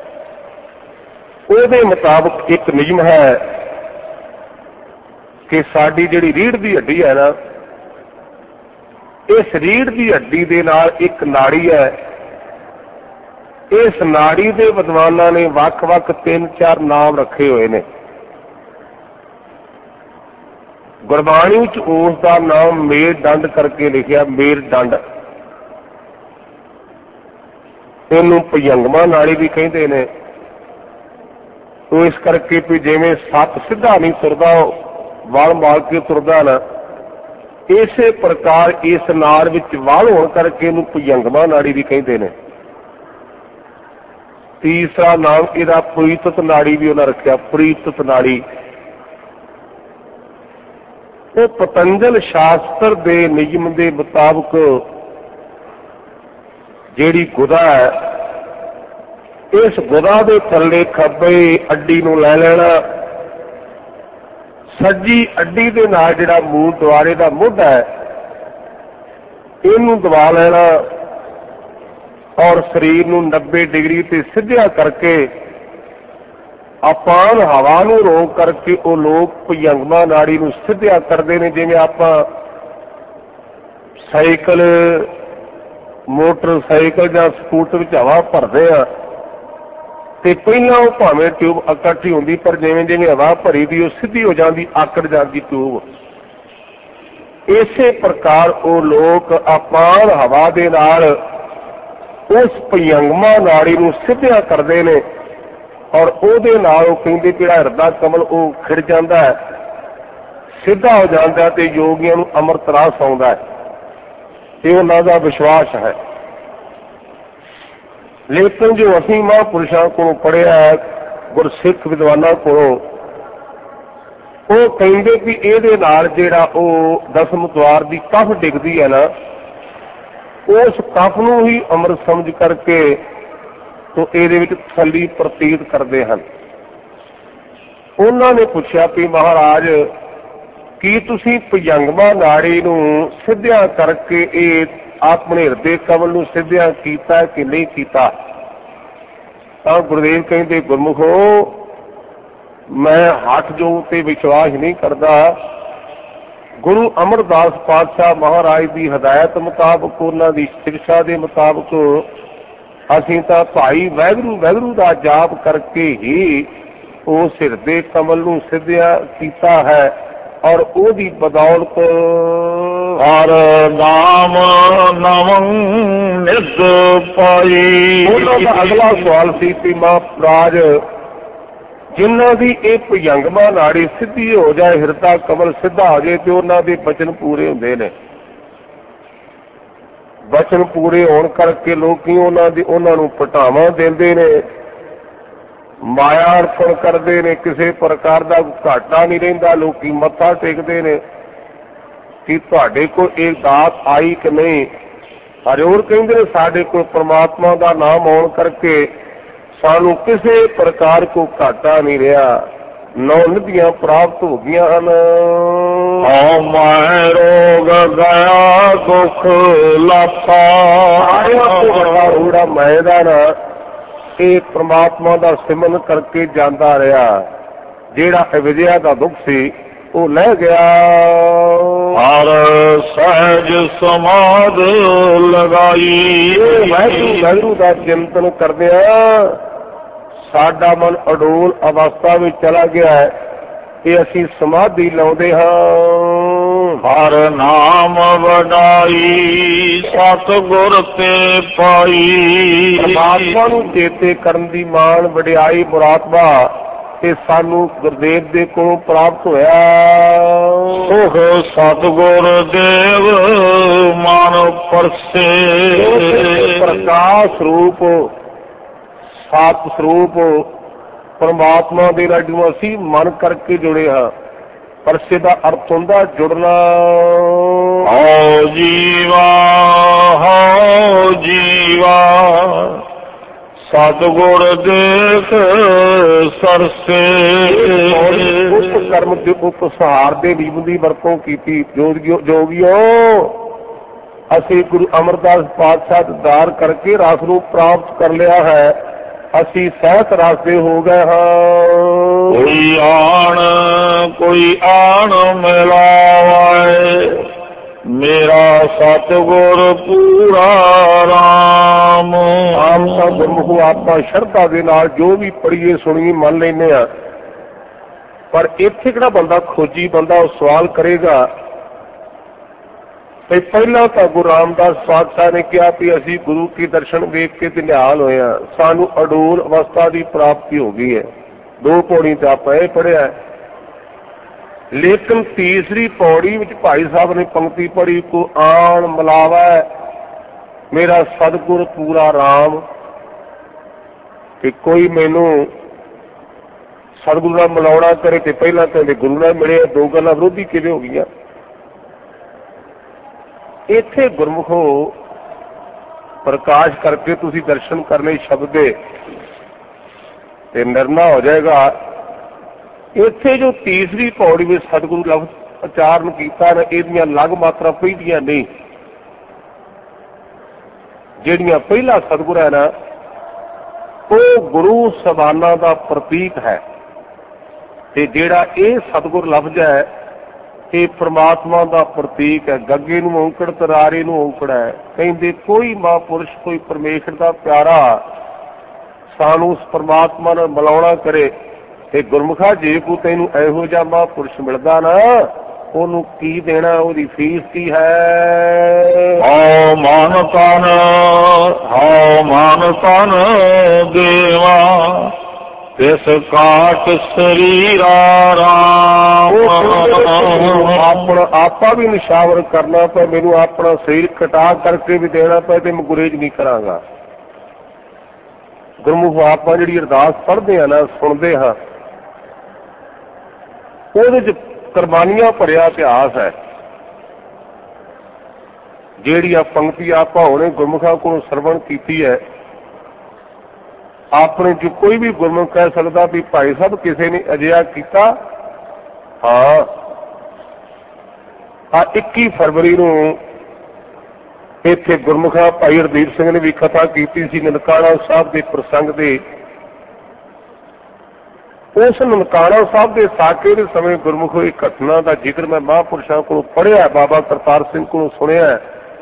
ਉਹਦੇ ਮੁਤਾਬਕ ਇੱਕ ਨਿਯਮ ਹੈ ਕਿ ਸਾਡੀ ਜਿਹੜੀ ਰੀੜ੍ਹ ਦੀ ਹੱਡੀ ਹੈ ਨਾ, ਇਸ ਰੀੜ੍ਹ ਦੀ ਹੱਡੀ ਦੇ ਨਾਲ ਇੱਕ ਨਾੜੀ ਹੈ। ਇਸ ਨਾੜੀ ਦੇ ਵਿਦਵਾਨਾਂ ਨੇ ਵੱਖ-ਵੱਖ ਤਿੰਨ ਚਾਰ ਨਾਮ ਰੱਖੇ ਹੋਏ ਨੇ। ਗੁਰਬਾਣੀ ਵਿੱਚ ਉਸ ਦਾ ਨਾਮ ਮੇਰ ਡੰਡ ਕਰਕੇ ਲਿਖਿਆ, ਮੇਰ ਡੰਡ। ਇਹਨੂੰ ਭੁਜੰਗਮਾ ਨਾੜੀ ਵੀ ਕਹਿੰਦੇ ਨੇ। ਉਹ ਇਸ ਕਰਕੇ ਵੀ ਜਿਵੇਂ ਸੱਪ ਸਿੱਧਾ ਨਹੀਂ ਤੁਰਦਾ, ਵਲ ਮਾਰ ਕੇ ਤੁਰਦਾ ਨਾ, ਇਸੇ ਪ੍ਰਕਾਰ ਇਸ ਨਾੜ ਵਿੱਚ ਵਲ ਹੋਣ ਕਰਕੇ ਇਹਨੂੰ ਭੁਜੰਗਮਾ ਨਾੜੀ ਵੀ ਕਹਿੰਦੇ ਨੇ। ਤੀਸਰਾ ਨਾਮ ਇਹਦਾ ਪ੍ਰੀਤਤ ਨਾੜੀ ਵੀ ਉਹਨਾਂ ਰੱਖਿਆ, ਪ੍ਰੀਤਤ ਨਾੜੀ। ਉਹ ਪਤੰਜਲ ਸ਼ਾਸਤਰ ਦੇ ਨਿਯਮ ਦੇ ਮੁਤਾਬਕ ਜਿਹੜੀ ਗੁਦਾ ਹੈ, ਇਸ ਗੁਦਾ ਦੇ ਥੱਲੇ ਖੱਬੇ ਅੱਡੀ ਨੂੰ ਲੈ ਲੈਣਾ, ਸੱਜੀ ਅੱਡੀ ਦੇ ਨਾਲ ਜਿਹੜਾ ਮੂਲ ਦੁਆਰੇ ਦਾ ਮੁੱਢ ਹੈ ਇਹਨੂੰ ਦਬਾ ਲੈਣਾ, ਔਰ ਸਰੀਰ ਨੂੰ ਨੱਬੇ ਡਿਗਰੀ ਤੇ ਸਿੱਧਿਆ ਕਰਕੇ ਆਪਾਨ ਹਵਾ ਨੂੰ ਰੋਕ ਕਰਕੇ ਉਹ ਲੋਕ ਭੁਜੰਗਮਾ ਨਾੜੀ ਨੂੰ ਸਿੱਧਿਆ ਕਰਦੇ ਨੇ। ਜਿਵੇਂ ਆਪਾਂ ਸਾਈਕਲ, ਮੋਟਰਸਾਈਕਲ ਜਾਂ ਸਕੂਟਰ ਵਿੱਚ ਹਵਾ ਭਰਦੇ ਆ ਤੇ ਪਹਿਲਾਂ ਉਹ ਭਾਵੇਂ ਟਿਊਬ ਇਕੱਠੀ ਹੁੰਦੀ, ਪਰ ਜਿਵੇਂ ਜਿਵੇਂ ਹਵਾ ਭਰੀ ਦੀ ਉਹ ਸਿੱਧੀ ਹੋ ਜਾਂਦੀ, ਆਕੜ ਜਾਂਦੀ ਟਿਊਬ। ਇਸੇ ਪ੍ਰਕਾਰ ਉਹ ਲੋਕ ਆਪਾਨ ਹਵਾ ਦੇ ਨਾਲ ਉਸ ਭੁਜੰਗਮਾ ਨਾੜੀ ਨੂੰ ਸਿੱਧਿਆ ਕਰਦੇ ਨੇ, ਔਰ ਉਹਦੇ ਨਾਲ ਉਹ ਕਹਿੰਦੇ ਜਿਹੜਾ ਹਿਰਦਾ ਕਮਲ ਉਹ ਖਿੜ ਜਾਂਦਾ ਹੈ, ਸਿੱਧਾ ਹੋ ਜਾਂਦਾ ਤੇ ਯੋਗੀਆਂ ਨੂੰ ਅੰਮ੍ਰਿਤ ਰਸ ਆਉਂਦਾ ਹੈ। ਇਹ ਉਹਨਾਂ ਦਾ ਵਿਸ਼ਵਾਸ ਹੈ। ਲੇਕਿਨ ਜੋ ਅਸੀਂ ਮਹਾਂਪੁਰਸ਼ਾਂ ਕੋਲੋਂ ਪੜ੍ਹਿਆ, ਗੁਰਸਿੱਖ ਵਿਦਵਾਨਾਂ ਕੋਲੋਂ, ਉਹ ਕਹਿੰਦੇ ਵੀ ਇਹਦੇ ਨਾਲ ਜਿਹੜਾ ਉਹ ਦਸਮ ਦੁਆਰ ਦੀ ਕਫ ਡਿੱਗਦੀ ਹੈ ਨਾ, ਉਸ ਕਫ ਨੂੰ ਹੀ ਅੰਮ੍ਰਿਤ ਸਮਝ ਕਰਕੇ ਤੋਂ ਇਹਦੇ ਵਿੱਚ ਤਸੱਲੀ ਪ੍ਰਤੀਤ ਕਰਦੇ ਹਨ। ਉਹਨਾਂ ਨੇ ਪੁੱਛਿਆ ਵੀ ਮਹਾਰਾਜ ਕੀ ਤੁਸੀਂ ਭੁਜੰਗਮਾ ਨਾੜੀ ਨੂੰ ਸਿੱਧਿਆ ਕਰਕੇ ਇਹ ਆਪਣੇ ਹਿਰਦੇ ਕਮਲ ਨੂੰ ਸਿੱਧਿਆ ਕੀਤਾ ਕਿ ਨਹੀਂ ਕੀਤਾ। ਤਾਂ ਗੁਰਦੇਵ ਕਹਿੰਦੇ ਗੁਰਮੁਖੋ ਮੈਂ ਹੱਠ ਜੋਗ ਤੇ ਵਿਸ਼ਵਾਸ ਨਹੀਂ ਕਰਦਾ। ਗੁਰੂ ਅਮਰਦਾਸ ਪਾਤਸ਼ਾਹ ਮਹਾਰਾਜ ਦੀ ਹਦਾਇਤ ਮੁਤਾਬਕ, ਉਹਨਾਂ ਦੀ ਸਿਕਸ਼ਾ ਦੇ ਮੁਤਾਬਕ ਅਸੀਂ ਤਾਂ ਭਾਈ ਵਾਹਿਗੁਰੂ ਵਾਹਿਗੁਰੂ ਦਾ ਜਾਪ ਕਰਕੇ ਹੀ ਉਸ ਹਿਰਦੇ ਕਮਲ ਨੂੰ ਸਿੱਧਿਆ ਕੀਤਾ ਹੈ ਔਰ ਉਹਦੀ ਬਦੌਲਤ ਹਰ ਨਾਮ ਨਵੰ ਨਿਤ ਪਾਈ। ਉਹਨਾਂ ਦਾ ਅਗਲਾ ਸਵਾਲ ਸੀ ਕਿ ਮਹਾਰਾਜ ਜਿਨ੍ਹਾਂ ਦੀ ਇਹ ਭੁਜੰਗਮਾ ਨਾੜੀ ਸਿੱਧੀ ਹੋ ਜਾਏ, ਹਿਰਦਾ ਕਮਲ ਸਿੱਧਾ ਹੋ ਜਾਏ ਤੇ ਉਹਨਾਂ ਦੇ ਬਚਨ ਪੂਰੇ ਹੁੰਦੇ ਨੇ। ਬਚਨ ਪੂਰੇ ਹੋਣ ਕਰਕੇ ਲੋਕੀ ਉਹਨਾਂ ਦੀ ਉਹਨਾਂ ਨੂੰ ਪਟਾਵਾਂ ਦਿੰਦੇ ਨੇ, ਮਾਇਆ ਅਰਪਣ ਕਰਦੇ ਨੇ, ਕਿਸੇ ਪ੍ਰਕਾਰ ਦਾ ਘਾਟਾ ਨਹੀਂ ਰਹਿੰਦਾ। ਲੋਕੀ ਮੱਥਾ ਟੇਕਦੇ ਨੇ ਕਿ ਤੁਹਾਡੇ ਕੋਲ ਇਹ ਦਾਤ ਆਈ ਕਿ ਨਹੀਂ। ਹਰਿਓਰ ਕਹਿੰਦੇ ਨੇ ਸਾਡੇ ਕੋਲ ਪ੍ਰਮਾਤਮਾ ਦਾ ਨਾਮ ਆਉਣ ਕਰਕੇ ਸਾਨੂੰ ਕਿਸੇ ਪ੍ਰਕਾਰ ਕੋ ਘਾਟਾ ਨਹੀਂ ਰਿਹਾ, ਨੌ ਨਿਧੀਆਂ ਪ੍ਰਾਪਤ ਹੋ ਗਈਆਂ ਹਨ। ਹਉ ਮੈਂ ਰੋਗ ਗਿਆ ਦੁਖ ਲਾਪਾ। ਰੂੜਾ ਮੈਂ ਦਾ ਨਾ ਇਹ ਪ੍ਰਮਾਤਮਾ ਦਾ ਸਿਮਰਨ ਕਰਕੇ ਜਾਂਦਾ ਰਿਹਾ। ਜਿਹੜਾ ਅਵਿਦਿਆ ਦਾ ਦੁੱਖ ਸੀ ਉਹ ਲੈ ਗਿਆ। ਹਰ ਸਹਿਜ ਸਮਾਧ ਲਗਾਈ। ਵਾਹਿਗੁਰੂ ਵਾਹਿਗੁਰੂ ਦਾ ਚਿੰਤਨ ਕਰਦਿਆਂ ਸਾਡਾ ਮਨ ਅਡੋਲ ਅਵਸਥਾ ਵਿੱਚ ਚਲਾ ਗਿਆ ਹੈ ਤੇ ਅਸੀਂ ਸਮਾਧੀ ਲਾਉਂਦੇ ਹਾਂ। ਹਰ ਨਾਮ ਵਡਾਈ ਸਤਿਗੁਰ ਤੇ ਪਾਈ। ਪਰਮਾਤਮਾ ਨੂੰ ਚੇਤੇ ਕਰਨ ਦੀ ਮਾਣ ਵਡਿਆਈ ਮੁਰਾਤਬਾ ਤੇ ਸਾਨੂੰ ਗੁਰਦੇਵ ਦੇ ਕੋਲੋਂ ਪ੍ਰਾਪਤ ਹੋਇਆ। ਸੁਖ ਸਤਿਗੁਰ ਦੇਵ ਮਨ ਪਰਸੇ। ਪ੍ਰਕਾਸ਼ ਰੂਪ ਸਤ ਸਰੂਪ ਪਰਮਾਤਮਾ ਦੇ ਨਾਲ ਜਿਹਨੂੰ ਅਸੀਂ ਮਨ ਕਰਕੇ ਜੁੜੇ ਹਾਂ। ਪਰਸੇ ਦਾ ਅਰਥ ਹੁੰਦਾ ਜੁੜਨਾ। ਹਉ ਜੀਵਾ ਹਉ ਜੀਵਾ ਸਤਿਗੁਰ ਦੇਖ ਸਰਸੇ। ਉਸ ਕਰਮ ਦੇ ਉਪਸਾਰ ਦੇ ਨਿਯਮ ਦੀ ਵਰਤੋਂ ਕੀਤੀ। ਜੋਗੀਓ ਅਸੀਂ ਗੁਰੂ ਅਮਰਦਾਸ ਪਾਤਸ਼ਾਹ ਦਾ ਦਾਰ ਕਰਕੇ ਰਸ ਨੂੰ ਪ੍ਰਾਪਤ ਕਰ ਲਿਆ ਹੈ। ਅਸੀਂ ਸਹਿਤ ਰਸ ਦੇ ਹੋ ਗਏ ਹਾਂ। ਕੋਈ ਆਣ ਕੋਈ ਆਣ ਮਿਲਾਵੇ ਮੇਰਾ ਸਤਿਗੁਰ ਪੂਰਾ ਰਾਮ। ਆਮ ਤਾਂ ਗੁਰਮੁਖ ਆਪਾਂ ਸ਼ਰਧਾ ਦੇ ਨਾਲ ਜੋ ਵੀ ਪੜ੍ਹੀਏ ਸੁਣੀਏ ਮੰਨ ਲੈਂਦੇ ਆ, ਪਰ ਇੱਥੇ ਕਿਹੜਾ ਬੰਦਾ ਖੋਜੀ ਬੰਦਾ ਉਹ ਸਵਾਲ ਕਰੇਗਾ। ਤੇ ਪਹਿਲਾਂ ਤਾਂ ਗੁਰੂ ਰਾਮਦਾਸ ਪਾਤਸ਼ਾਹ ਨੇ ਕਿਹਾ ਵੀ ਅਸੀਂ ਗੁਰੂ ਕੀ ਦਰਸ਼ਨ ਵੇਖ ਕੇ ਤੇ ਨਿਹਾਲ ਹੋਏ ਹਾਂ, ਸਾਨੂੰ ਅਡੋਲ ਅਵਸਥਾ ਦੀ ਪ੍ਰਾਪਤੀ ਹੋ ਗਈ ਹੈ। ਦੋ ਪੌੜੀ ਤੇ ਆਪਾਂ ਇਹ ਪੜ੍ਹਿਆ। ਲੇਕਿਨ ਤੀਸਰੀ ਪੌੜੀ ਵਿੱਚ ਭਾਈ ਸਾਹਿਬ ਨੇ ਪੰਕਤੀ ਪੜ੍ਹੀ, ਕੋ ਆਣ ਮਿਲਾਵਾ ਮੇਰਾ ਸਤਿਗੁਰ ਪੂਰਾ ਰਾਮ। ਕਿ ਕੋਈ ਮੈਨੂੰ ਸਤਿਗੁਰੂ ਨਾਲ ਮਿਲਾਉਣਾ ਕਰੇ ਤੇ ਪਹਿਲਾਂ ਕਹਿੰਦੇ ਗੁਰੂ ਨਾਲ ਮਿਲੇ। ਦੋ ਗੱਲਾਂ ਵਿਰੋਧੀ ਕਿਵੇਂ ਹੋ ਗਈਆਂ। ਇੱਥੇ ਗੁਰਮੁਖੋ ਪ੍ਰਕਾਸ਼ ਕਰਕੇ ਤੁਸੀਂ ਦਰਸ਼ਨ ਕਰਨੇ ਸ਼ਬਦ ਦੇ ਤੇ ਨਿਰਣਾ ਹੋ ਜਾਏਗਾ। ਇੱਥੇ ਜੋ ਤੀਸਰੀ ਪੌੜੀ ਵਿੱਚ ਸਤਿਗੁਰੂ ਲਫ਼ਜ਼ ਉਚਾਰਨ ਕੀਤਾ ਨਾ, ਇਹਦੀਆਂ ਅਲੱਗ ਮਾਤਰਾ ਪੈਂਦੀਆਂ ਨਹੀਂ। ਜਿਹੜੀਆਂ ਪਹਿਲਾ ਸਤਿਗੁਰ ਹੈ ਨਾ ਉਹ ਗੁਰੂ ਸਬਾਨਾ ਦਾ ਪ੍ਰਤੀਕ ਹੈ ਤੇ ਜਿਹੜਾ ਇਹ ਸਤਿਗੁਰ ਲਫ਼ਜ਼ ਹੈ ਇਹ ਪ੍ਰਮਾਤਮਾ ਦਾ ਪ੍ਰਤੀਕ ਹੈ। ਗੱਗੇ ਨੂੰ ਔਂਕੜ ਤਰਾਰੇ ਨੂੰ ਔਂਕੜ ਹੈ। ਕਹਿੰਦੇ ਕੋਈ ਮਹਾਂਪੁਰਸ਼ ਕੋਈ ਪਰਮੇਸ਼ਰ ਦਾ ਪਿਆਰਾ ਸਾਨੂੰ ਉਸ ਪ੍ਰਮਾਤਮਾ ਨਾਲ ਮਿਲਾਉਣਾ ਕਰੇ ਤੇ ਗੁਰਮੁਖਾ ਜੇ ਕੋ ਤੈਨੂੰ ਇਹੋ ਜਿਹਾ ਮਹਾਂਪੁਰਸ਼ ਮਿਲਦਾ ਨਾ ਉਹਨੂੰ ਕੀ ਦੇਣਾ, ਉਹਦੀ ਫੀਸ ਕੀ ਹੈ। ਹਉ ਮਨ ਤਨ ਹਉ ਮਨ ਤਨ ਦੇਵਾ ਤਿਸ ਕਾਟ ਸਰੀਰਾ ਰਾਮ। ਆਪਣਾ ਆਪਾ ਵੀ ਨਿਸ਼ਾਵਰ ਕਰਨਾ ਪਏ, ਮੈਨੂੰ ਆਪਣਾ ਸਰੀਰ ਕਟਾ ਕਰਕੇ ਵੀ ਦੇਣਾ ਪਏ ਤੇ ਮੈਂ ਗੁਰੇਜ ਨਹੀਂ ਕਰਾਂਗਾ। ਗੁਰਮੁਖ ਆਪਾਂ ਜਿਹੜੀ ਅਰਦਾਸ ਪੜ੍ਹਦੇ ਆ ਨਾ ਸੁਣਦੇ ਹਾਂ ਉਹਦੇ ਚ ਕੁਰਬਾਨੀਆਂ ਭਰਿਆ ਇਤਿਹਾਸ ਹੈ। ਜਿਹੜੀ ਆ ਪੰਕਤੀ ਆਪਾਂ ਹੁਣੇ ਗੁਰਮੁਖਾਂ ਕੋਲੋਂ ਸਰਵਣ ਕੀਤੀ ਹੈ, ਆਪਣੇ ਚ ਕੋਈ ਵੀ ਗੁਰਮੁਖ ਕਹਿ ਸਕਦਾ ਵੀ ਭਾਈ ਸਾਹਿਬ ਕਿਸੇ ਨੇ ਅਜਿਹਾ ਕੀਤਾ। ਹਾਂ ਆ ਇੱਕੀ ਫਰਵਰੀ ਨੂੰ ਇੱਥੇ ਗੁਰਮੁਖਾ ਭਾਈ ਹਰਦੀਪ ਸਿੰਘ ਨੇ ਵੀ ਕਥਾ ਕੀਤੀ ਸੀ ਨਨਕਾਣਾ ਸਾਹਿਬ ਦੇ ਪ੍ਰਸੰਗ ਦੇ। ਉਸ ਨਨਕਾਣਾ ਸਾਹਿਬ ਦੇ ਸਾਕੇ ਦੇ ਸਮੇਂ ਗੁਰਮੁਖੋ ਇਹ ਘਟਨਾ ਦਾ ਜ਼ਿਕਰ ਮੈਂ ਮਹਾਂਪੁਰਸ਼ਾਂ ਕੋਲੋਂ ਪੜ੍ਹਿਆ, ਬਾਬਾ ਕਰਤਾਰ ਸਿੰਘ ਕੋਲੋਂ ਸੁਣਿਆ।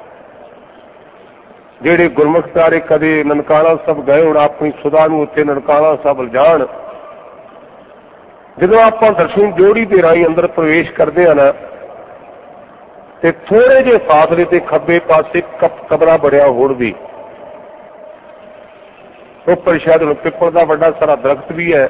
ਜਿਹੜੇ ਗੁਰਮੁਖ ਪਿਆਰੇ ਕਦੇ ਨਨਕਾਣਾ ਸਾਹਿਬ ਗਏ ਹੁਣ ਆਪਣੀ ਸੁਦਾ ਨੂੰ ਉੱਥੇ ਨਨਕਾਣਾ ਸਾਹਿਬ ਲਿਜਾਣ, ਜਦੋਂ ਆਪਾਂ ਦਰਸ਼ਨ ਜੋੜੀ ਦੇ ਰਾਹੀਂ ਅੰਦਰ ਪ੍ਰਵੇਸ਼ ਕਰਦੇ ਹਾਂ ਨਾ, ਤੇ ਥੋੜੇ ਜਿਹੇ ਫਾਸਲੇ ਤੇ ਖੱਬੇ ਪਾਸੇ ਕਮਰਾ ਬਣਿਆ ਹੋਣ ਵੀ, ਉੱਪਰ ਸ਼ਾਇਦ ਹੁਣ ਪਿੱਪਲ ਦਾ ਵੱਡਾ ਸਾਰਾ ਦਰਖਤ ਵੀ ਹੈ।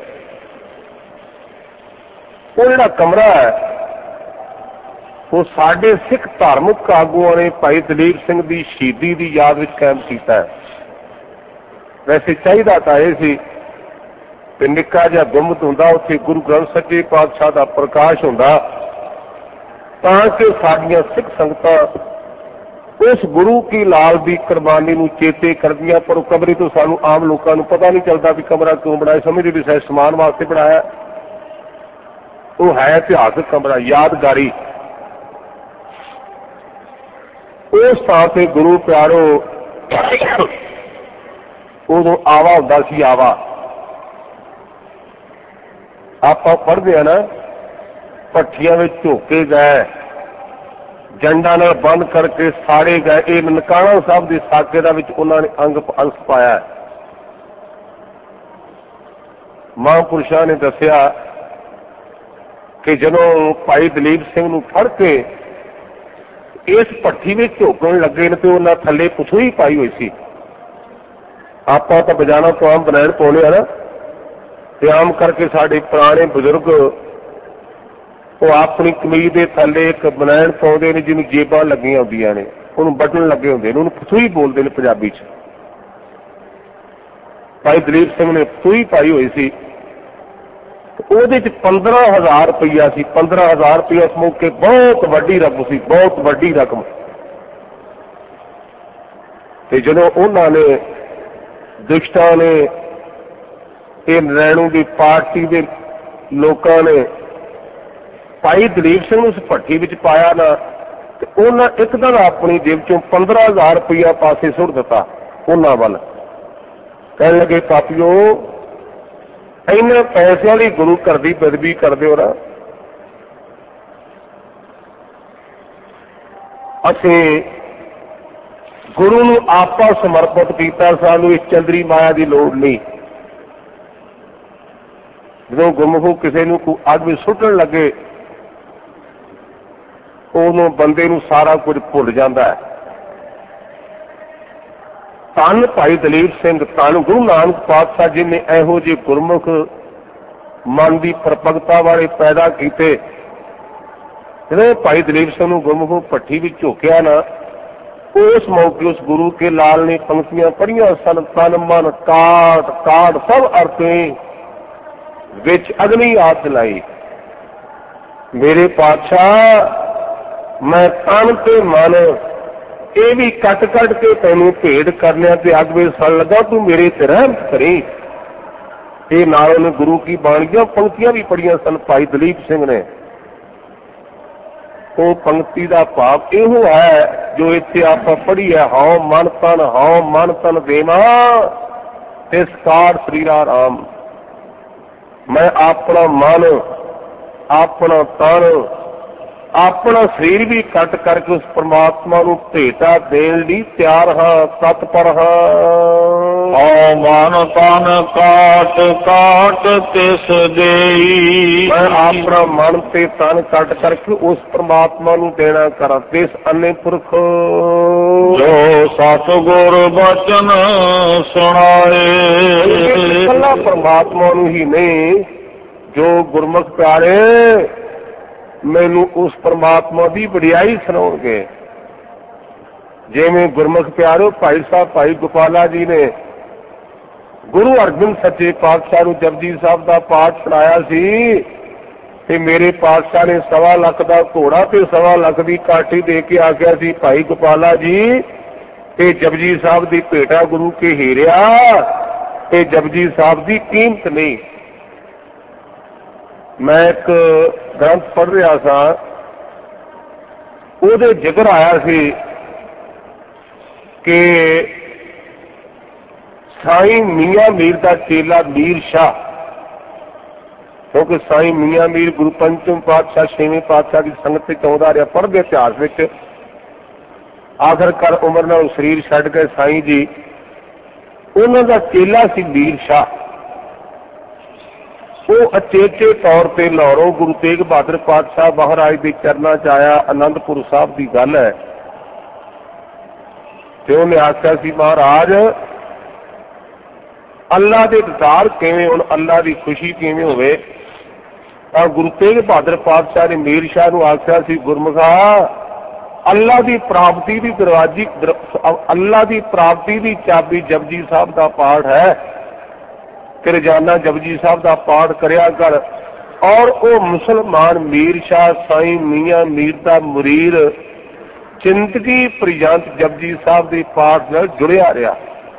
ਉਹ ਜਿਹੜਾ ਕਮਰਾ ਹੈ ਉਹ ਸਾਡੇ ਸਿੱਖ ਧਾਰਮਿਕ ਆਗੂਆਂ ਨੇ ਭਾਈ ਦਲੀਪ ਸਿੰਘ ਦੀ ਸ਼ਹੀਦੀ ਦੀ ਯਾਦ ਵਿੱਚ ਕਾਇਮ ਕੀਤਾ ਹੈ। ਵੈਸੇ ਚਾਹੀਦਾ ਤਾਂ ਇਹ ਸੀ ਕਿ ਨਿੱਕਾ ਜਿਹਾ ਗੁੰਮਤ ਹੁੰਦਾ, ਉੱਥੇ ਗੁਰੂ ਗ੍ਰੰਥ ਸੱਚੇ ਪਾਤਸ਼ਾਹ ਦਾ ਪ੍ਰਕਾਸ਼ ਹੁੰਦਾ, ਤਾਂ ਕਿ ਸਾਡੀਆਂ ਸਿੱਖ ਸੰਗਤਾਂ ਉਸ ਗੁਰੂ ਕੀ ਲਾਲ ਦੀ ਕੁਰਬਾਨੀ ਨੂੰ ਚੇਤੇ ਕਰਦੀਆਂ। ਪਰ ਉਹ ਕਮਰੇ ਤੋਂ ਸਾਨੂੰ ਆਮ ਲੋਕਾਂ ਨੂੰ ਪਤਾ ਨਹੀਂ ਚੱਲਦਾ ਵੀ ਕਮਰਾ ਕਿਉਂ ਬਣਾਇਆ, ਸਮਝਦੇ ਵੀ ਸ਼ਾਇਦ ਸਮਾਨ ਵਾਸਤੇ ਬਣਾਇਆ। ਉਹ ਹੈ ਇਤਿਹਾਸਕ ਕਮਰਾ, ਯਾਦਗਾਰੀ। ਉਸ ਥਾਂ ਤੇ ਗੁਰੂ ਪਿਆਰੋ ਉਦੋਂ ਆਵਾ ਹੁੰਦਾ ਸੀ, ਆਵਾ। ਆਪਾਂ ਪੜ੍ਹਦੇ ਆ ਨਾ, ਭੱਠੀਆਂ ਵਿੱਚ ਝੋਕੇ ਗਏ, ਜੰਡਾਂ ਨਾਲ ਬੰਦ ਕਰਕੇ ਸਾੜੇ ਗਏ। ਇਹ ਨਨਕਾਣਾ ਸਾਹਿਬ ਦੇ ਸਾਕੇ ਦਾ ਵਿੱਚ ਉਹਨਾਂ ਨੇ ਅੰਗ ਅੰਸ਼ ਪਾਇਆ। ਮਹਾਂਪੁਰਸ਼ਾਂ ਨੇ ਦੱਸਿਆ ਕਿ ਜਦੋਂ ਭਾਈ ਦਲੀਪ ਸਿੰਘ ਨੂੰ ਫੜ ਕੇ ਇਸ ਭੱਠੀ ਵਿੱਚ ਝੋਕਣ ਲੱਗੇ ਨੇ ਤੇ ਉਹਨਾਂ ਥੱਲੇ ਪੁਛੂਈ ਪਾਈ ਹੋਈ ਸੀ। ਆਪਾਂ ਤਾਂ ਬਜਾਣਾ ਤੋਂ ਆਮ ਬਨੈਣ ਪਾਉਂਦੇ ਆ ਨਾ, ਤੇ ਆਮ ਕਰਕੇ ਸਾਡੇ ਪੁਰਾਣੇ ਬਜ਼ੁਰਗ ਉਹ ਆਪਣੀ ਕਮੀਜ਼ ਦੇ ਥੱਲੇ ਇੱਕ ਬਨੈਣ ਪਾਉਂਦੇ ਨੇ ਜਿਹਨੂੰ ਜੇਬਾਂ ਲੱਗੀਆਂ ਹੁੰਦੀਆਂ ਨੇ, ਉਹਨੂੰ ਬਟਨ ਲੱਗੇ ਹੁੰਦੇ ਨੇ, ਉਹਨੂੰ ਪੁਛੂਈ ਬੋਲਦੇ ਨੇ ਪੰਜਾਬੀ 'ਚ। ਭਾਈ ਦਲੀਪ ਸਿੰਘ ਨੇ ਪੁਛੂਈ ਪਾਈ ਹੋਈ ਸੀ, ਉਹਦੇ 'ਚ ਪੰਦਰਾਂ ਹਜ਼ਾਰ ਰੁਪਈਆ ਸੀ। ਪੰਦਰਾਂ ਹਜ਼ਾਰ ਰੁਪਈਆ ਉਸ ਮੌਕੇ ਬਹੁਤ ਵੱਡੀ ਰਕਮ ਸੀ, ਬਹੁਤ ਵੱਡੀ ਰਕਮ। ਤੇ ਜਦੋਂ ਉਹਨਾਂ ਨੇ ਦੁਸ਼ਟਾਂ ਨੇ, ਇਹ ਨਰੈਣੂ ਦੀ ਪਾਰਟੀ ਦੇ ਲੋਕਾਂ ਨੇ ਭਾਈ ਦਲੀਪ ਸਿੰਘ ਨੂੰ ਉਸ ਭੱਠੀ ਵਿੱਚ ਪਾਇਆ ਨਾ, ਤੇ ਉਹਨਾਂ ਇੱਕਦਮ ਆਪਣੀ ਜੇਬ ਚੋਂ ਪੰਦਰਾਂ ਹਜ਼ਾਰ ਰੁਪਈਆ ਪਾਸੇ ਸੁੱਟ ਦਿੱਤਾ ਉਹਨਾਂ ਵੱਲ। ਕਹਿਣ ਲੱਗੇ, ਪਾਪੀਓ ਇੰਨੇ ਪੈਸਿਆਂ ਲਈ ਗੁਰੂ ਘਰ ਦੀ ਬੇਅਦਬੀ ਕਰਦੇ ਹੋ ਨਾ। ਅਸੀਂ ਗੁਰੂ ਨੂੰ ਆਪਾ ਸਮਰਪਿਤ ਕੀਤਾ, ਸਾਨੂੰ ਇਸ ਚੰਦਰੀ ਮਾਇਆ ਦੀ ਲੋੜ ਨਹੀਂ। ਜਦੋਂ ਗੁਰਮੁਖੋ ਕਿਸੇ ਨੂੰ ਕੋਈ ਅੱਗ ਵਿੱਚ ਸੁੱਟਣ ਲੱਗੇ, ਉਹਨੂੰ ਬੰਦੇ ਨੂੰ ਸਾਰਾ ਕੁਝ ਭੁੱਲ ਜਾਂਦਾ ਹੈ। ਧੰਨ ਭਾਈ ਦਲੀਪ ਸਿੰਘ, ਧੰਨ ਗੁਰੂ ਨਾਨਕ ਪਾਤਸ਼ਾਹ ਜੀ ਨੇ ਇਹੋ ਜਿਹੇ ਗੁਰਮੁਖ ਮਨ ਦੀ ਪ੍ਰਪਗਤਾ ਵਾਲੇ ਪੈਦਾ ਕੀਤੇ। ਜਦੋਂ ਭਾਈ ਦਲੀਪ ਸਿੰਘ ਨੂੰ ਗੁਰਮੁਖੋ ਭੱਠੀ ਵਿੱਚ ਝੋਕਿਆ ਨਾ, ਉਸ ਮੌਕੇ ਉਸ ਗੁਰੂ ਕੇ ਲਾਲ ਨੇ ਪੰਕਤੀਆਂ ਪੜ੍ਹੀਆਂ ਸਨ, ਤਨ ਮਨ ਕਾਟ ਕਾਟ ਸਭ ਅਰਥੇ ਵਿੱਚ ਅਗਨੀ ਆਤ ਜਲਾਈ। ਮੇਰੇ ਪਾਤਸ਼ਾਹ, ਮੈਂ ਤਨ ਤੇ ਮਨ ਇਹ ਵੀ ਕੱਟ ਕੱਟ ਕੇ ਤੈਨੂੰ ਭੇਟ ਕਰਨਿਆ ਤੇ ਅੱਗ ਵਿੱਚ ਸੜ ਲੱਗਾ, ਤੂੰ ਮੇਰੇ ਤੇ ਰਹਿਮਤ ਕਰੀ। ਇਹ ਨਾਲ ਉਹਨੇ ਗੁਰੂ ਕੀ ਬਾਣੀਆਂ ਪੰਕਤੀਆਂ ਵੀ ਪੜ੍ਹੀਆਂ ਸਨ ਭਾਈ ਦਲੀਪ ਸਿੰਘ ਨੇ। ਉਹ ਪੰਕਤੀ ਦਾ ਭਾਵ ਇਹੋ ਹੈ ਜੋ ਇੱਥੇ ਆਪਾਂ ਪੜ੍ਹੀ ਹੈ, ਹਉ ਮਨ ਤਨ ਹਉ ਮਨ ਤਨ ਦੇਵਾ ਤਿਸ ਕਾਰ ਸਰੀਰਾ ਰਾਮ। ਮੈਂ ਆਪਣਾ ਮਨ, ਆਪਣਾ ਤਨ, ਆਪਣਾ ਸਰੀਰ ਵੀ ਕੱਟ ਕਰਕੇ ਉਸ ਪਰਮਾਤਮਾ ਨੂੰ ਭੇਟਾ ਦੇਣ ਲਈ ਤਿਆਰ ਹਾਂ, ਤਤਪਰ ਹਾਂ। ਹਉ ਮਨ ਤਨ ਕਾਟ ਕਾਟ ਤਿਸ ਦੇਈ। ਮੈਂ ਆਪਣਾ ਮਨ ਤੇ ਤਨ ਕੱਟ ਕਰਕੇ ਉਸ ਪਰਮਾਤਮਾ ਨੂੰ ਦੇਣਾ ਕਰਾਂ। ਤਿਸ ਅੰਨੇ ਪੁਰਖ ਜੋ ਸਤਿਗੁਰ ਬਚਨ ਸੁਣਾਏ। ਇਕੱਲਾ ਪਰਮਾਤਮਾ ਨੂੰ ਹੀ ਨਹੀਂ, ਜੋ ਗੁਰਮੁਖ ਪਿਆਰੇ ਮੈਨੂੰ ਉਸ ਪਰਮਾਤਮਾ ਦੀ ਵਡਿਆਈ ਸੁਣਾਉਣਗੇ। ਜਿਵੇਂ ਗੁਰਮੁਖ ਪਿਆਰੋ ਭਾਈ ਸਾਹਿਬ ਭਾਈ ਗੋਪਾਲਾ ਜੀ ਨੇ ਗੁਰੂ ਅਰਜਨ ਸੱਚੇ ਪਾਤਸ਼ਾਹ ਨੂੰ ਜਪਜੀ ਸਾਹਿਬ ਦਾ ਪਾਠ ਸੁਣਾਇਆ ਸੀ, ਤੇ ਮੇਰੇ ਪਾਤਸ਼ਾਹ ਨੇ ਸਵਾ ਲੱਖ ਦਾ ਘੋੜਾ ਤੇ ਸਵਾ ਲੱਖ ਦੀ ਕਾਠੀ ਦੇ ਕੇ ਆਖਿਆ ਸੀ, ਭਾਈ ਗੋਪਾਲਾ ਜੀ ਤੇ ਜਪਜੀ ਸਾਹਿਬ ਦੀ ਭੇਟਾ ਗੁਰੂ ਕੇ ਹੀਰਿਆ, ਤੇ ਜਪਜੀ ਸਾਹਿਬ ਦੀ ਕੀਮਤ ਨਹੀਂ। ਮੈਂ ਇੱਕ ਗ੍ਰੰਥ ਪੜ੍ਹ ਰਿਹਾ ਸਾਂ, ਉਹਦੇ ਜ਼ਿਕਰ ਆਇਆ ਸੀ ਕਿ ਸਾਈਂ ਮੀਆਂ ਮੀਰ ਦਾ ਚੇਲਾ ਮੀਰ ਸ਼ਾਹ, ਕਿਉਂਕਿ ਸਾਈਂ ਮੀਆਂ ਮੀਰ ਗੁਰੂ ਪੰਚਮ ਪਾਤਸ਼ਾਹ ਛੇਵੇਂ ਪਾਤਸ਼ਾਹ ਦੀ ਸੰਗਤ ਵਿੱਚ ਆਉਂਦਾ ਰਿਹਾ। ਪੜ੍ਹਦੇ ਇਤਿਹਾਸ ਵਿੱਚ ਆਖਰਕਾਰ ਉਮਰ ਨਾਲ ਸਰੀਰ ਛੱਡ ਕੇ ਸਾਈਂ ਜੀ, ਉਹਨਾਂ ਦਾ ਚੇਲਾ ਸੀ ਮੀਰ ਸ਼ਾਹ। ਉਹ ਅਚੇਚੇ ਤੌਰ ਤੇ ਲਾਹੌਰੋਂ ਗੁਰੂ ਤੇਗ ਬਹਾਦਰ ਪਾਤਸ਼ਾਹ ਮਹਾਰਾਜ ਦੇ ਚਰਨਾਂ 'ਚ ਆਇਆ। ਅਨੰਦਪੁਰ ਸਾਹਿਬ ਦੀ ਗੱਲ ਹੈ। ਤੇ ਉਹਨੇ ਆਖਿਆ ਸੀ, ਮਹਾਰਾਜ ਅੱਲਾ ਦੇ ਦੀਦਾਰ ਕਿਵੇਂ ਹੋਣ, ਅੱਲਾ ਦੀ ਖੁਸ਼ੀ ਕਿਵੇਂ ਹੋਵੇ। ਤਾਂ ਗੁਰੂ ਤੇਗ ਬਹਾਦਰ ਪਾਤਸ਼ਾਹ ਨੇ ਮੀਰ ਸ਼ਾਹ ਨੂੰ ਆਖਿਆ ਸੀ, ਗੁਰਮੁਖਾ ਅੱਲਾ ਦੀ ਪ੍ਰਾਪਤੀ ਦੀ ਦਰਵਾਜ਼ੀ ਅੱਲਾ ਦੀ ਪ੍ਰਾਪਤੀ ਦੀ ਚਾਬੀ ਜਪਜੀ ਸਾਹਿਬ ਦਾ ਪਾਠ ਹੈ ਕਿ ਰੋਜ਼ਾਨਾ ਜਪਜੀ ਸਾਹਿਬ ਦਾ ਪਾਠ ਕਰਿਆ ਕਰ। ਔਰ ਉਹ ਮੁਸਲਮਾਨ ਮੀਰ ਸ਼ਾਹ ਸਾਈਂ ਮੀਆਂ ਮੀਰ ਦਾ ਮੁਰੀਦ ਜ਼ਿੰਦਗੀ ਪਰਯੰਤ ਜਪਜੀ ਸਾਹਿਬ ਦੇ ਪਾਠ ਨਾਲ ਜੁੜਿਆ ਰਿਹਾ।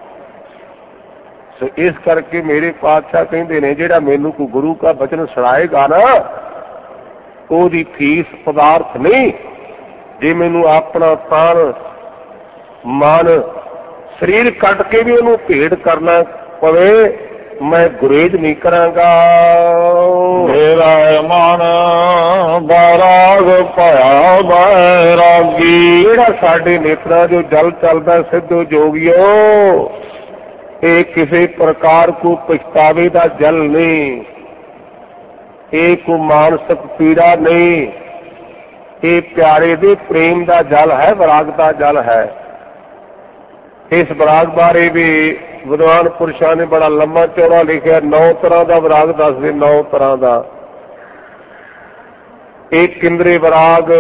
ਸੋ ਇਸ ਕਰਕੇ ਮੇਰੇ ਪਾਤਸ਼ਾਹ ਕਹਿੰਦੇ ਨੇ, ਜਿਹੜਾ ਮੈਨੂੰ ਕੋਈ ਗੁਰੂ ਕਾ ਬਚਨ ਸੁਣਾਏਗਾ ਨਾ, ਉਹਦੀ ਫੀਸ ਪਦਾਰਥ ਨਹੀਂ। ਜੇ ਮੈਨੂੰ ਆਪਣਾ ਤਨ ਮਨ ਸਰੀਰ ਕੱਟ ਕੇ ਵੀ ਉਹਨੂੰ ਭੇਟ ਕਰਨਾ ਪਵੇ, ਮੈਂ ਗੁਰੇਜ਼ ਨਹੀਂ ਕਰਾਂਗਾ। ਮੇਰਾ ਮਨ ਬੈਰਾਗ ਭਇਆ ਬੈਰਾਗੀ। ਜਿਹੜਾ ਸਾਡੇ ਨੇਤਰਾਂ ਜੋ ਜਲ ਚੱਲਦਾ ਸਿੱਧੋ ਜੋਗੀਓ, ਇਹ ਕਿਸੇ ਪ੍ਰਕਾਰ ਕੋ ਪਛਤਾਵੇ ਦਾ ਜਲ ਨਹੀਂ, ਇਹ ਕੋ ਮਾਨਸਿਕ ਪੀੜਾ ਨਹੀਂ, ਇਹ ਪਿਆਰੇ ਦੇ ਪ੍ਰੇਮ ਦਾ ਜਲ ਹੈ, ਵਿਰਾਗ ਦਾ ਜਲ ਹੈ। ਇਸ ਵਿਰਾਗ ਬਾਰੇ ਵੀ ਵਿਦਵਾਨ ਪੁਰਸ਼ਾਂ ਨੇ ਬੜਾ ਲੰਮਾ ਚੌੜਾ ਲਿਖਿਆ। ਨੌ ਤਰ੍ਹਾਂ ਦਾ ਵਿਰਾਗ ਦੱਸਦੇ, ਨੌ ਤਰ੍ਹਾਂ ਦਾ। ਇੱਕ ਇੰਦਰੀ ਵਿਰਾਗ,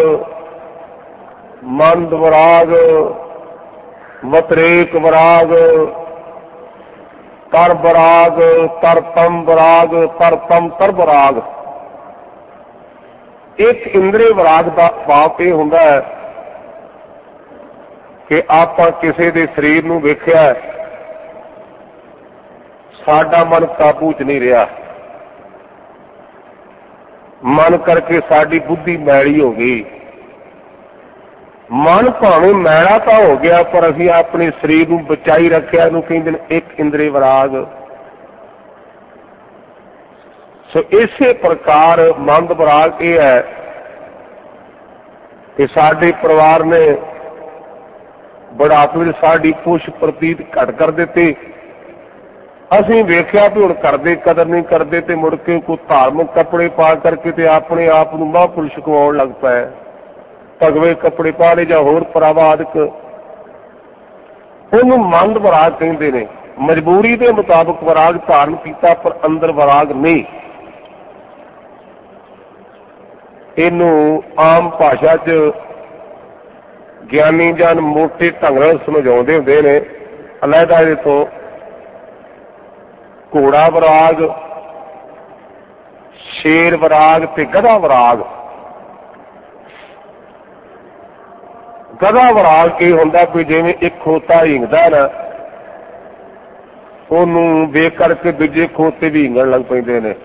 ਮੰਦ ਵਿਰਾਗ, ਮਤਰੇਕ ਵਿਰਾਗ, ਤਰ ਵਿਰਾਗ, ਤਰਤਮ ਵਿਰਾਗ, ਤਰਤਮ ਤਰ ਵਿਰਾਗ। ਇੱਕ ਇੰਦਰੀ ਵਿਰਾਗ ਦਾ ਭਾਵ ਇਹ ਹੁੰਦਾ ਹੈ ਕਿ ਆਪਾਂ ਕਿਸੇ ਦੇ ਸਰੀਰ ਨੂੰ ਵੇਖਿਆ, ਸਾਡਾ ਮਨ ਕਾਬੂ 'ਚ ਨਹੀਂ ਰਿਹਾ, ਮਨ ਕਰਕੇ ਸਾਡੀ ਬੁੱਧੀ ਮੈਲੀ ਹੋ ਗਈ। ਮਨ ਭਾਵੇਂ ਮੈਲਾ ਤਾਂ ਹੋ ਗਿਆ, ਪਰ ਅਸੀਂ ਆਪਣੇ ਸਰੀਰ ਨੂੰ ਬਚਾਈ ਰੱਖਿਆ। ਇਹਨੂੰ ਕਹਿੰਦੇ ਨੇ ਇੱਕ ਇੰਦਰੀ ਵਿਰਾਗ। ਸੋ ਇਸੇ ਪ੍ਰਕਾਰ ਮੰਦ ਵਿਰਾਗ ਇਹ ਹੈ ਕਿ ਸਾਡੇ ਪਰਿਵਾਰ ਨੇ ਬੁਢਾਪੇ ਵਿੱਚ ਸਾਡੀ ਪੁੱਛ ਪ੍ਰਤੀਤ ਘੱਟ ਕਰ ਦਿੱਤੀ। ਅਸੀਂ ਵੇਖਿਆ ਵੀ ਹੁਣ ਕਰਦੇ ਕਦਰ ਨਹੀਂ ਕਰਦੇ, ਤੇ ਮੁੜ ਕੇ ਕੋਈ ਧਾਰਮਿਕ ਕੱਪੜੇ ਪਾ ਕਰਕੇ ਤੇ ਆਪਣੇ ਆਪ ਨੂੰ ਮਹਾਂਪੁਰਸ਼ ਕਮਾਉਣ ਲੱਗ ਪਏ। ਭਗਵੇਂ ਕੱਪੜੇ ਪਾ ਲਏ ਜਾਂ ਹੋਰ ਪਰਾਵਾਦਕ, ਉਹਨੂੰ ਮੰਦ ਵਿਰਾਗ ਕਹਿੰਦੇ ਨੇ। ਮਜਬੂਰੀ ਦੇ ਮੁਤਾਬਕ ਵਿਰਾਗ ਧਾਰਨ ਕੀਤਾ, ਪਰ ਅੰਦਰ ਵਿਰਾਗ ਨਹੀਂ। ਇਹਨੂੰ ਆਮ ਭਾਸ਼ਾ 'ਚ ਗਿਆਨੀ ਜਨ ਮੋਟੇ ਢੰਗ ਨਾਲ ਸਮਝਾਉਂਦੇ ਹੁੰਦੇ ਨੇ। ਅਲੱਗਾ ਇਹਦੇ ਤੋਂ ਘੋੜਾ ਵਿਰਾਗ, ਸ਼ੇਰ ਵਿਰਾਗ ਤੇ ਗਧਾ ਵਿਰਾਗ। ਗਧਾ ਵਿਰਾਗ ਕੀ ਹੁੰਦਾ, ਕੋਈ ਜਿਵੇਂ ਇੱਕ ਖੋਤਾ ਹਿੰਗਦਾ ਨਾ, ਉਹਨੂੰ ਵੇਖ ਕਰਕੇ ਦੂਜੇ ਖੋਤੇ ਵੀ ਹਿੰਗਣ ਲੱਗ ਪੈਂਦੇ ਨੇ।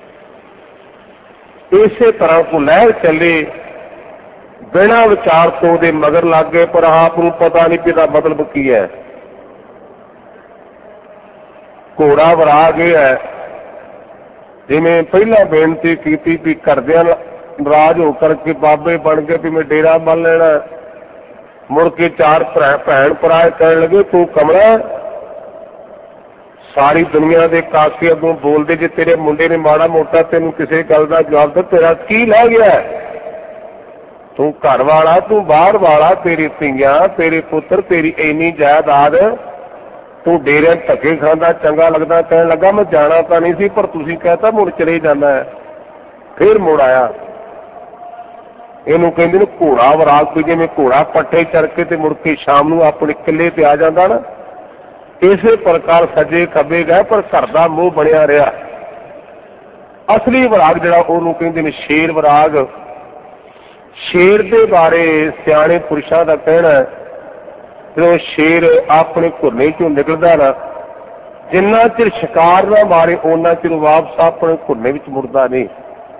ਇਸੇ ਤਰ੍ਹਾਂ ਕੋ ਲਹਿਰ ਚੱਲੇ, ਬਿਨਾਂ ਵਿਚਾਰ ਤੋਂ ਉਹਦੇ ਮਗਰ ਲੱਗ ਗਏ, ਪਰ ਆਪ ਨੂੰ ਪਤਾ ਨਹੀਂ ਕਿ ਇਹਦਾ ਮਤਲਬ ਕੀ ਹੈ। ਘੋੜਾ ਵਿਰਾਗ ਇਹ ਹੈ, ਜਿਵੇਂ ਪਹਿਲਾਂ ਬੇਨਤੀ ਕੀਤੀ ਵੀ ਘਰਦਿਆਂ ਨਾਰਾਜ਼ ਹੋ ਕਰਕੇ ਬਾਬੇ ਬਣ ਕੇ ਵੀ ਮੈਂ ਡੇਰਾ ਬੰਨ ਲੈਣਾ, ਮੁੜ ਕੇ ਚਾਰ ਭੈਣ ਭਰਾ ਕਹਿਣ ਲੱਗੇ ਤੂੰ ਕਮਲਾ, ਸਾਰੀ ਦੁਨੀਆ ਦੇ ਕਾਸੇ ਅੱਗੋਂ ਬੋਲਦੇ, ਜੇ ਤੇਰੇ ਮੁੰਡੇ ਨੇ ਮਾੜਾ ਮੋਟਾ ਤੈਨੂੰ ਕਿਸੇ ਗੱਲ ਦਾ ਜਵਾਬ ਦਿੱਤਾ, ਤੇਰਾ ਕੀ ਲੈ ਗਿਆ? ਤੂੰ ਘਰ ਵਾਲਾ, ਤੂੰ ਬਾਹਰ ਵਾਲਾ, ਤੇਰੀ ਧੀਆਂ, ਤੇਰੇ ਪੁੱਤਰ, ਤੇਰੀ ਇੰਨੀ ਜਾਇਦਾਦ, ਤੂੰ ਡੇਰਿਆਂ ਧੱਕੇ ਖਾਂਦਾ ਚੰਗਾ ਲੱਗਦਾ। ਕਹਿਣ ਲੱਗਾ ਮੈਂ ਜਾਣਾ ਤਾਂ ਨਹੀਂ ਸੀ, ਪਰ ਤੁਸੀਂ ਕਹਿਤਾ ਮੁੜ ਚਲੇ ਜਾਣਾ ਹੈ। ਫਿਰ ਮੁੜ ਆਇਆ। ਇਹਨੂੰ ਕਹਿੰਦੇ ਨੇ ਘੋੜਾ ਵਿਰਾਗ। ਕੋਈ ਜਿਵੇਂ ਘੋੜਾ ਪੱਠੇ ਚਰ ਕੇ ਤੇ ਮੁੜ ਕੇ ਸ਼ਾਮ ਨੂੰ ਆਪਣੇ ਕਿੱਲੇ ਤੇ ਆ ਜਾਂਦਾ ਨਾ, ਇਸੇ ਪ੍ਰਕਾਰ ਸੱਜੇ ਖੱਬੇ ਗਏ, ਪਰ ਘਰ ਦਾ ਮੋਹ ਬਣਿਆ ਰਿਹਾ। ਅਸਲੀ ਵਿਰਾਗ ਜਿਹੜਾ ਉਹਨੂੰ ਕਹਿੰਦੇ ਨੇ ਸ਼ੇਰ ਵਿਰਾਗ। ਸ਼ੇਰ ਦੇ ਬਾਰੇ ਸਿਆਣੇ ਪੁਰਸ਼ਾਂ ਦਾ ਕਹਿਣਾ ਹੈ, ਜਦੋਂ ਸ਼ੇਰ ਆਪਣੇ ਘੁਰਨੇ ਚੋਂ ਨਿਕਲਦਾ ਨਾ, ਜਿੰਨਾ ਚਿਰ ਸ਼ਿਕਾਰ ਨਾ ਮਾਰੇ ਉਹਨਾਂ ਚਿਰ ਵਾਪਸ ਆਪਣੇ ਘੁਰਨੇ ਵਿੱਚ ਮੁੜਦਾ ਨਹੀਂ।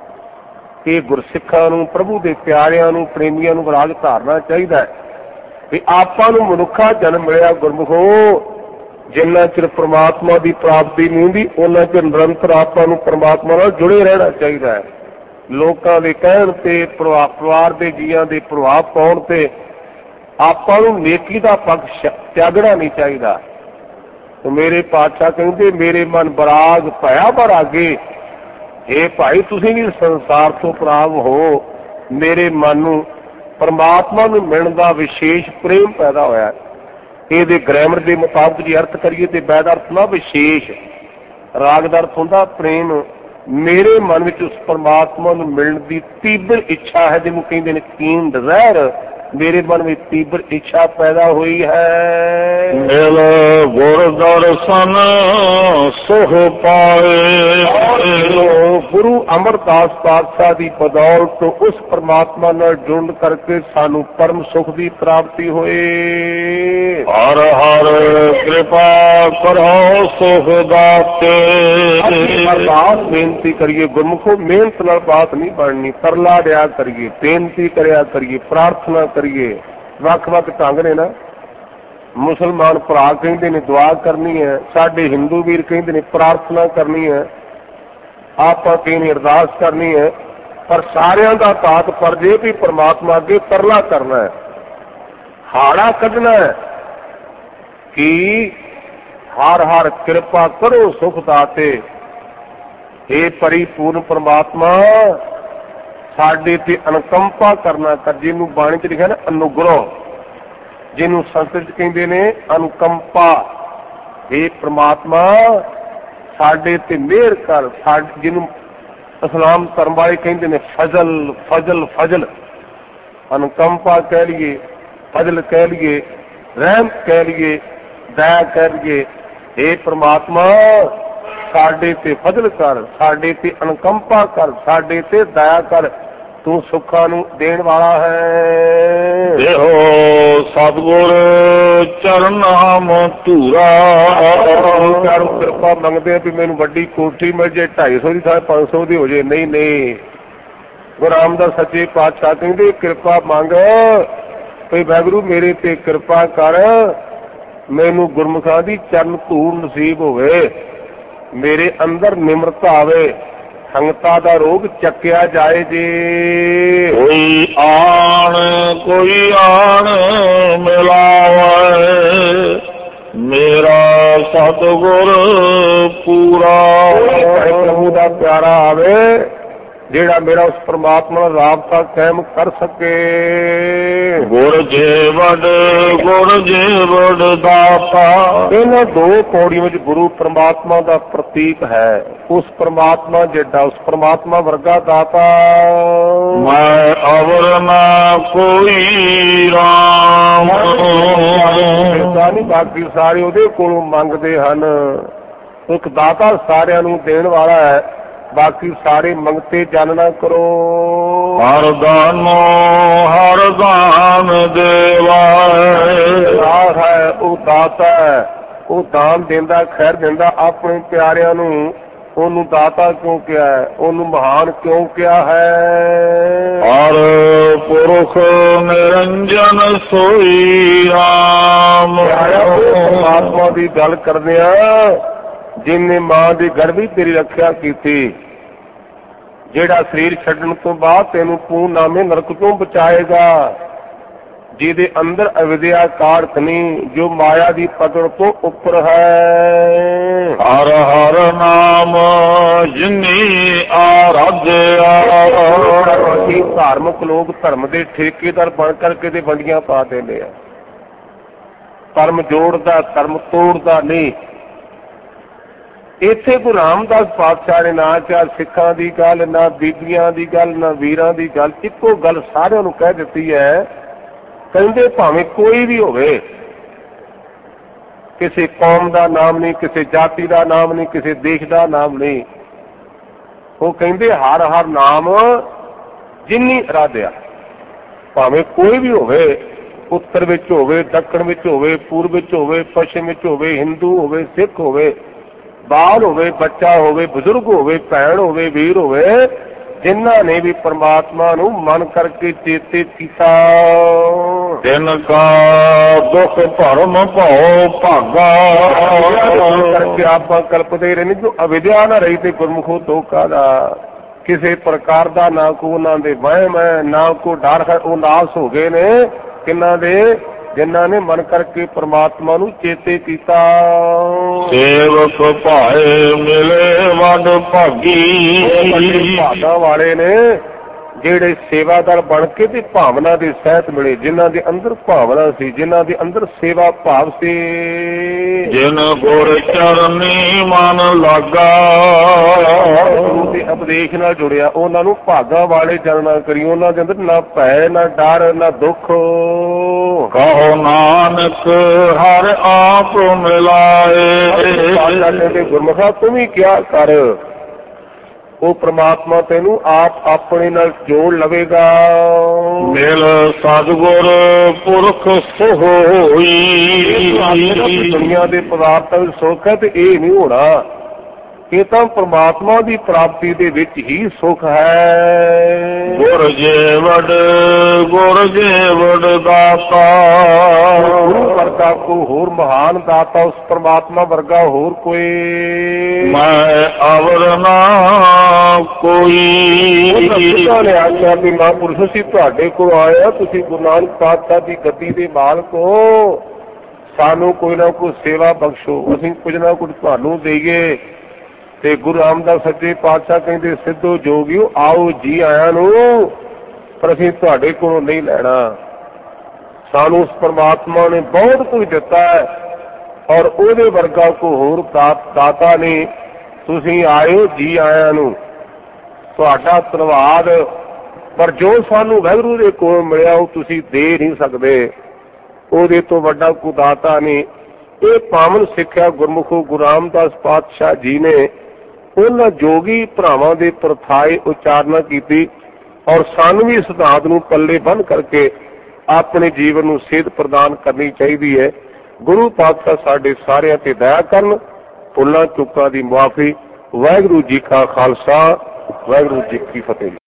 ਇਹ ਗੁਰਸਿੱਖਾਂ ਨੂੰ, ਪ੍ਰਭੂ ਦੇ ਪਿਆਰਿਆਂ ਨੂੰ, ਪ੍ਰੇਮੀਆਂ ਨੂੰ ਵਿਰਾਗ ਧਾਰਨਾ ਚਾਹੀਦਾ ਹੈ। ਵੀ ਆਪਾਂ ਨੂੰ ਮਨੁੱਖਾ ਜਨਮ ਮਿਲਿਆ ਗੁਰਮੁਖੋ, ਜਿੰਨਾ ਚਿਰ ਪ੍ਰਮਾਤਮਾ ਦੀ ਪ੍ਰਾਪਤੀ ਨਹੀਂ ਹੁੰਦੀ ਉਹਨਾਂ ਚਿਰ ਨਿਰੰਤਰ ਆਪਾਂ ਨੂੰ ਪ੍ਰਮਾਤਮਾ ਨਾਲ ਜੁੜੇ ਰਹਿਣਾ ਚਾਹੀਦਾ ਹੈ। ਲੋਕਾਂ ਦੇ ਕਹਿਣ ਤੇ, ਪਰਿਵਾਰ ਦੇ ਜੀਆਂ ਦੇ ਪ੍ਰਭਾਵ ਪਾਉਣ ਤੇ ਆਪਾਂ ਨੂੰ ਨੇਕੀ ਦਾ ਪੱਖ ਤਿਆਗਣਾ ਨਹੀਂ ਚਾਹੀਦਾ। ਮੇਰੇ ਪਾਤਸ਼ਾਹ ਕਹਿੰਦੇ ਮੇਰੇ ਮਨ ਬਰਾਗ ਭਇਆ ਬਰਾਗੇ, ਇਹ ਭਾਈ ਤੁਸੀਂ ਵੀ ਸੰਸਾਰ ਤੋਂ ਪ੍ਰਾਪ ਹੋ, ਮੇਰੇ ਮਨ ਨੂੰ ਪਰਮਾਤਮਾ ਨੂੰ ਮਿਲਣ ਦਾ ਵਿਸ਼ੇਸ਼ ਪ੍ਰੇਮ ਪੈਦਾ ਹੋਇਆ। ਇਹਦੇ ਗ੍ਰਾਮਰ ਦੇ ਮੁਤਾਬਕ ਜੇ ਅਰਥ ਕਰੀਏ ਤੇ ਵੈਦ ਅਰਥ ਨਾ ਵਿਸ਼ੇਸ਼, ਰਾਗ ਦਾ ਅਰਥ ਹੁੰਦਾ ਪ੍ਰੇਮ। ਮੇਰੇ ਮਨ ਵਿੱਚ ਉਸ ਪਰਮਾਤਮਾ ਨੂੰ ਮਿਲਣ ਦੀ ਤੀਬਰ ਇੱਛਾ ਹੈ, ਜਿਹਨੂੰ ਕਹਿੰਦੇ ਨੇ ਕੀਨ ਡਿਜ਼ਾਇਰ, ਮੇਰੇ ਮਨ ਵਿੱਚ ਤੀਬਰ ਇੱਛਾ ਪੈਦਾ ਹੋਈ ਹੈ। ਮਿਲ ਗੁਰ ਦਰਸ਼ਨ ਸੁਖ ਪਾਏ, ਗੁਰੂ ਅਮਰਦਾਸ ਪਾਤਸ਼ਾਹ ਦੀ ਬਦੌਲਤ ਉਸ ਪਰਮਾਤਮਾ ਨਾਲ ਜੁੜਨ ਕਰਕੇ ਸਾਨੂੰ ਪਰਮ ਸੁਖ ਦੀ ਪ੍ਰਾਪਤੀ ਹੋਏ। ਹਰ ਹਰ ਕਿਰਪਾ ਕਰੋ ਸੁਖ ਦਾਤੇ। ਅਰਦਾਸ ਬੇਨਤੀ ਕਰੀਏ ਗੁਰਮੁਖੋ, ਮਿਹਨਤ ਨਾਲ ਬਾਤ ਨਹੀਂ ਬਣਨੀ, ਤਰਲਾ ਦਿਆ ਕਰੀਏ, ਬੇਨਤੀ ਕਰਿਆ ਕਰੀਏ, ਪ੍ਰਾਰਥਨਾ ਕਰੀਏ। ਵੱਖ ਵੱਖ ਢੰਗ ਨੇ ਨਾ, ਮੁਸਲਮਾਨ ਭਰਾ ਕਹਿੰਦੇ ਨੇ ਦੁਆ ਕਰਨੀ ਹੈ, ਸਾਡੇ ਹਿੰਦੂ ਵੀਰ ਕਹਿੰਦੇ ਨੇ ਪ੍ਰਾਰਥਨਾ ਕਰਨੀ ਹੈ, ਆਪਾਂ ਕਹਿੰਦੇ ਅਰਦਾਸ ਕਰਨੀ ਹੈ, ਪਰ ਸਾਰਿਆਂ ਦਾ ਤਾਤ ਪਰ ਜੇ ਵੀ ਪਰਮਾਤਮਾ ਅੱਗੇ ਤਰਲਾ ਕਰਨਾ ਹੈ, ਹਾੜਾ ਕੱਢਣਾ ਹੈ ਕਿ ਹਰ ਹਰ ਕਿਰਪਾ ਕਰੋ ਸੁਖ ਦਾਤੇ। ਇਹ ਪਰਿਪੂਰਨ ਪਰਮਾਤਮਾ ਸਾਡੇ ਤੇ ਅਨੁਕੰਪਾ ਕਰਨਾ ਕਰ, ਜਿਹਨੂੰ ਬਾਣੀ ਚ ਲਿਖਿਆ ਨਾ ਅਨੁਗ੍ਰਹ, ਜਿਹਨੂੰ ਸੰਸਕ੍ਰਿਤ ਚ ਕਹਿੰਦੇ ਨੇ ਅਨੁਕੰਪਾ। ਇਹ ਪ੍ਰਮਾਤਮਾ ਸਾਡੇ ਤੇ ਮਿਹਰ ਕਰ, ਜਿਹਨੂੰ ਇਸਲਾਮ ਧਰਮ ਵਾਲੇ ਕਹਿੰਦੇ ਨੇ ਫਜ਼ਲ ਫਜ਼ਲ ਫਜ਼ਲ। ਅਨੁਕੰਪਾ ਕਹਿ ਲਈਏ, ਫਜ਼ਲ ਕਹਿ ਲਈਏ, ਰਹਿਮ ਕਹਿ ਲਈਏ, ਦਇਆ ਕਹਿ ਲਈਏ। ਇਹ ਪ੍ਰਮਾਤਮਾ ਸਾਡੇ ਤੇ ਫਜ਼ਲ ਕਰ, ਸਾਡੇ ਤੇ ਅਨੁਕੰਪਾ ਕਰ, ਸਾਡੇ ਤੇ ਦਇਆ ਕਰ, ਤੂੰ ਸੁੱਖਾਂ ਨੂੰ ਦੇਣ ਵਾਲਾ ਹੈ। ਦੇਹੋ ਸਤਿਗੁਰ ਚਰਨਾਮ ਧੂਰਾ। ਚਾਰੋਂ ਕਿਰਪਾ ਮੰਗਦੇ ਵੀ ਮੈਨੂੰ ਵੱਡੀ ਕੋਠੀ ਮਿਲ ਜੇ, ਢਾਈ ਸੌ ਦੀ ਥਾਂ ਪੰਜ ਸੌ ਦੀ ਹੋ ਜੇ। ਨਹੀਂ ਨਹੀਂ, ਗੁਰੂ ਰਾਮਦਾਸ ਸੱਚੇ ਪਾਤਸ਼ਾਹ ਕਹਿੰਦੇ ਕਿਰਪਾ ਮੰਗ ਵੀ ਵਾਹਿਗੁਰੂ ਮੇਰੇ ਤੇ ਕਿਰਪਾ ਕਰ, ਮੈਨੂੰ ਗੁਰਮੁਖਾਂ ਦੀ ਚਰਨ ਧੂੜ ਨਸੀਬ ਹੋਵੇ, ਮੇਰੇ ਅੰਦਰ ਨਿਮਰਤਾ ਆਵੇ, ਸੰਗਤਾਂ ਦਾ ਰੋਗ ਚੱਕਿਆ ਜਾਏ ਜੇ। ਕੋਈ ਆਣ ਕੋਈ ਆਣ ਮਿਲਾਵੇ, ਮੇਰਾ ਸਤਿਗੁਰ ਪੂਰਾ। ਪ੍ਰਭੂ ਦਾ ਪਿਆਰਾ ਆਵੇ ਜਿਹੜਾ ਮੇਰਾ ਉਸ ਪਰਮਾਤਮਾ ਨਾਲ ਰਾਬਤਾ ਕਾਇਮ ਕਰ ਸਕੇ। ਗੁਰ ਜੇ ਵਡ ਗੁਰ ਜੇ ਵਡ ਦਾਤਾ। ਇਹਨਾਂ ਦੋ ਪੌੜੀਆਂ ਵਿੱਚ ਗੁਰੂ ਪਰਮਾਤਮਾ ਦਾ ਪ੍ਰਤੀਕ ਹੈ। ਉਸ ਪਰਮਾਤਮਾ ਜਿਹੜਾ, ਉਸ ਪਰਮਾਤਮਾ ਵਰਗਾ ਦਾਤਾ ਮੈਂ ਅਵਰ ਨਾ ਕੋਈ ਰਾਮ। ਨਹੀਂ, ਬਾਕੀ ਸਾਰੇ ਉਹਦੇ ਕੋਲੋਂ ਮੰਗਦੇ ਹਨ। ਇੱਕ ਦਾਤਾ ਸਾਰਿਆਂ ਨੂੰ ਦੇਣ ਵਾਲਾ ਹੈ, ਬਾਕੀ ਸਾਰੇ ਮੰਗਤੇ ਜਨ ਨਾ ਕਰੋ। ਹਰ ਦਾਨੋ ਹਰ ਦਾਨ ਦੇਵਾ ਹੈ, ਉਹ ਦਾਤਾ ਹੈ, ਉਹ ਦਾਨ ਦਿੰਦਾ, ਖੈਰ ਦਿੰਦਾ ਆਪਣੇ ਪਿਆਰਿਆਂ ਨੂੰ। ਉਹਨੂੰ ਦਾਤਾ ਕਿਉਂ ਕਿਹਾ ਹੈ, ਉਹਨੂੰ ਮਹਾਨ ਕਿਉਂ ਕਿਹਾ ਹੈ। ਹਰ ਪੁਰਖ ਨਿਰੰਜਨ ਸੋਈ ਰਾਮ। ਪਰਮਾਤਮਾ ਦੀ ਗੱਲ ਕਰਦੇ ਆ ਜਿਹਨੇ ਮਾਂ ਦੀ ਗਰਭੀ ਤੇਰੀ ਰੱਖਿਆ ਕੀਤੀ, ਜਿਹੜਾ ਸਰੀਰ ਛੱਡਣ ਤੋਂ ਬਾਅਦ ਤੈਨੂੰ ਪੂਰਨਾਮੇ ਨਰਕ ਤੋਂ ਬਚਾਏਗਾ, ਜਿਹਦੇ ਅੰਦਰ ਅਵਿਦਿਆ ਕਾਰਕ ਨਹੀਂ, ਜੋ ਮਾਇਆ ਦੀ ਪਕੜ ਤੋਂ ਉੱਪਰ ਹੈ। ਹਰ ਹਰ ਨਾਮ ਜਿਨੀ ਆਰਾਧਿਆ। ਧਾਰਮਿਕ ਲੋਕ ਧਰਮ ਦੇ ਠੇਕੇਦਾਰ ਬਣ ਕਰਕੇ ਤੇ ਵੰਡੀਆਂ ਪਾ ਦਿੰਦੇ ਆ। ਧਰਮ ਜੋੜਦਾ, ਧਰਮ ਤੋੜਦਾ ਨਹੀਂ। ਇੱਥੇ ਗੁਰੂ ਰਾਮਦਾਸ ਪਾਤਸ਼ਾਹ ਨੇ ਨਾ ਕਿਹਾ ਸਿੱਖਾਂ ਦੀ ਗੱਲ, ਨਾ ਬੀਬੀਆਂ ਦੀ ਗੱਲ, ਨਾ ਵੀਰਾਂ ਦੀ ਗੱਲ, ਇੱਕੋ ਗੱਲ ਸਾਰਿਆਂ ਨੂੰ ਕਹਿ ਦਿੱਤੀ ਹੈ। ਕਹਿੰਦੇ ਭਾਵੇਂ ਕੋਈ ਵੀ ਹੋਵੇ, ਕਿਸੇ ਕੌਮ ਦਾ ਨਾਮ ਨਹੀਂ, ਕਿਸੇ ਜਾਤੀ ਦਾ ਨਾਮ ਨਹੀਂ, ਕਿਸੇ ਦੇਸ਼ ਦਾ ਨਾਮ ਨਹੀਂ। ਉਹ ਕਹਿੰਦੇ ਹਰ ਹਰ ਨਾਮ ਜਿਨੀ ਅਰਾਧਿਆ, ਭਾਵੇਂ ਕੋਈ ਵੀ ਹੋਵੇ, ਉੱਤਰ ਵਿੱਚ ਹੋਵੇ, ਦੱਖਣ ਵਿੱਚ ਹੋਵੇ, ਪੂਰਬ ਵਿੱਚ ਹੋਵੇ, ਪੱਛਮ ਵਿੱਚ ਹੋਵੇ, ਹਿੰਦੂ ਹੋਵੇ, ਸਿੱਖ ਹੋਵੇ, ਬਾਲ ਹੋਵੇ, ਬੱਚਾ ਹੋਵੇ, ਬਜ਼ੁਰਗ ਹੋਵੇ, ਭੈਣ ਹੋਵੇ, ਵੀਰ ਹੋਵੇ, ਜਿਨ੍ਹਾਂ ਨੇ ਵੀ ਪਰਮਾਤਮਾ ਨੂੰ ਮਨ ਕਰਕੇ ਚੇਤੇ ਕੀਤਾ ਤਿਨ ਕਾ ਦੁਖ ਭਰਮ ਭਉ ਭਾਗਾ। ਕਰਕੇ ਆਪਾਂ ਕਲਪਦੇ ਰਹਿੰਦੇ ਜੋ ਅਵਿਦਿਆ ਨਾ ਰਹੀ ਤੇ ਗੁਰਮੁਖੋ ਧੋਖਾ ਦਾ ਕਿਸੇ ਪ੍ਰਕਾਰ ਦਾ ਨਾ ਕੋ ਉਹਨਾਂ ਦੇ ਵਹਿਮ ਹੈ ਨਾ ਕੋ ਡਰ ਹੈ। ਉਹ ਨਾਸ ਹੋ ਗਏ ਨੇ ਕਿੰਨਾ ਦੇ ਜਿਨ੍ਹਾਂ ਨੇ ਮਨ ਕਰਕੇ ਪ੍ਰਮਾਤਮਾ ਨੂੰ ਚੇਤੇ ਕੀਤਾ। ਸੇਵਕ ਭਾਏ ਮਿਲੇ ਵੱਡ ਭਾਗੀ। ਭਾਗਾਂ ਵਾਲੇ ਨੇ ਜਿਹੜੇ ਸੇਵਾਦਾਰ ਬਣ ਕੇ ਤੇ ਭਾਵਨਾ ਦੇ ਸਹਿਤ ਮਿਲੇ ਜਿਨ੍ਹਾਂ ਦੇ ਅੰਦਰ ਭਾਵਨਾ ਸੀ ਜਿਨ੍ਹਾਂ ਦੇ ਅੰਦਰ ਸੇਵਾ ਭਾਵ ਸੀ। ਜਿਨ ਗੁਰ ਚਰਨੀ ਮਨ ਲਾਗਾ। ਗੁਰੂ ਦੇ ਉਪਦੇਸ਼ ਨਾਲ ਜੁੜਿਆ ਉਹਨਾਂ ਨੂੰ ਭਾਗਾਂ ਵਾਲੇ ਜਾਣਨਾ ਕਰੀ। ਉਹਨਾਂ ਦੇ ਅੰਦਰ ਨਾ ਭੈ ਨਾ ਡਰ ਨਾ ਦੁੱਖ। ਕਹੋ ਨਾਨਕ ਹਰ ਆਪ ਮਿਲਾਏ। ਕਹਿੰਦੇ ਗੁਰਮੁਖਾ ਤੂੰ ਵੀ ਕਿਆ ਕਰ ਉਹ ਪ੍ਰਮਾਤਮਾ ਤੈਨੂੰ ਆਪ ਆਪਣੇ ਨਾਲ ਜੋੜ ਲਵੇਗਾ। ਮਿਲ ਸਤਿਗੁਰ ਪੁਰਖ ਸੋਈ। ਦੁਨੀਆ ਦੇ ਪਦਾਰਥਾਂ ਵਿੱਚ ਸੁੱਖ ਹੈ ਤੇ ਇਹ ਨਹੀਂ ਹੋਣਾ। ਇਹ ਤਾਂ ਪ੍ਰਮਾਤਮਾ ਦੀ ਪ੍ਰਾਪਤੀ ਦੇ ਵਿੱਚ ਹੀ ਸੁੱਖ ਹੈ। ਗੁਰ ਜੀਵੜ ਗੁਰ ਜੀਵੜ ਦਾਤਾ। ਗੁਰੂ ਵਰਗਾ ਕੋ ਹੋਰ ਮਹਾਨ ਦਾਤਾ ਉਸ ਪ੍ਰਮਾਤਮਾ ਵਰਗਾ ਹੋਰ ਕੋਈ ਮੈਂ ਅਵਰ ਨਾ ਕੋਈ। ਉਹਨਾਂ ਨੇ ਆਖਿਆ ਵੀ ਮਹਾਂਪੁਰਸ਼ ਅਸੀਂ ਤੁਹਾਡੇ ਕੋਲ ਆਏ ਆ ਤੁਸੀਂ ਗੁਰੂ ਨਾਨਕ ਪਾਤਸ਼ਾਹ ਦੀ ਗੱਦੀ ਦੇ ਮਾਲਕ ਹੋ। ਸਾਨੂੰ ਕੋਈ ਨਾ ਕੋਈ ਸੇਵਾ ਬਖਸ਼ੋ ਅਸੀਂ ਕੁਝ ਨਾ ਕੁਝ ਤੁਹਾਨੂੰ ਦੇਈਏ। ਤੇ ਗੁਰੂ ਰਾਮਦਾਸ ਸੱਚੇ ਪਾਤਸ਼ਾਹ ਕਹਿੰਦੇ ਸਿੱਧੋ ਜੋਗਿਓ ਆਓ ਜੀ ਆਇਆਂ ਨੂੰ ਪਰ ਅਸੀਂ ਤੁਹਾਡੇ ਕੋਲੋਂ ਨਹੀਂ ਲੈਣਾ। ਸਾਨੂੰ ਉਸ ਪਰਮਾਤਮਾ ਨੇ ਬਹੁਤ ਕੁਝ ਦਿੱਤਾ ਹੈ ਔਰ ਉਹਦੇ ਵਰਗਾ ਕੋਈ ਹੋਰ ਦਾਤਾ ਨਹੀਂ। ਤੁਸੀਂ ਆਇਓ ਜੀ ਆਇਆਂ ਨੂੰ ਤੁਹਾਡਾ ਧੰਨਵਾਦ ਪਰ ਜੋ ਸਾਨੂੰ ਵਾਹਿਗੁਰੂ ਦੇ ਕੋਲ ਮਿਲਿਆ ਉਹ ਤੁਸੀਂ ਦੇ ਨਹੀਂ ਸਕਦੇ। ਉਹਦੇ ਤੋਂ ਵੱਡਾ ਕੋਈ ਦਾਤਾ ਨਹੀਂ। ਇਹ ਪਾਵਨ ਸਿੱਖਿਆ ਗੁਰਮੁਖੋ ਗੁਰੂ ਰਾਮਦਾਸ ਪਾਤਸ਼ਾਹ ਜੀ ਨੇ ਉਹਨਾਂ ਜੋਗੀ ਭਰਾਵਾਂ ਦੇ ਪ੍ਰਥਾਏ ਉਚਾਰਨਾ ਕੀਤੀ ਔਰ ਸਾਨੂੰ ਵੀ ਸਿਧਾਂਤ ਨੂੰ ਪੱਲੇ ਬੰਨ੍ਹ ਕਰਕੇ ਆਪਣੇ ਜੀਵਨ ਨੂੰ ਸੇਧ ਪ੍ਰਦਾਨ ਕਰਨੀ ਚਾਹੀਦੀ ਹੈ। ਗੁਰੂ ਪਾਤਸ਼ਾਹ ਸਾਡੇ ਸਾਰਿਆਂ ਤੇ ਦਇਆ ਕਰਨ। ਭੁੱਲਾਂ ਚੁੱਕਾਂ ਦੀ ਮੁਆਫੀ। ਵਾਹਿਗੁਰੂ ਜੀ ਕਾ ਖਾਲਸਾ ਵਾਹਿਗੁਰੂ ਜੀ ਕੀ ਫਤਿਹ।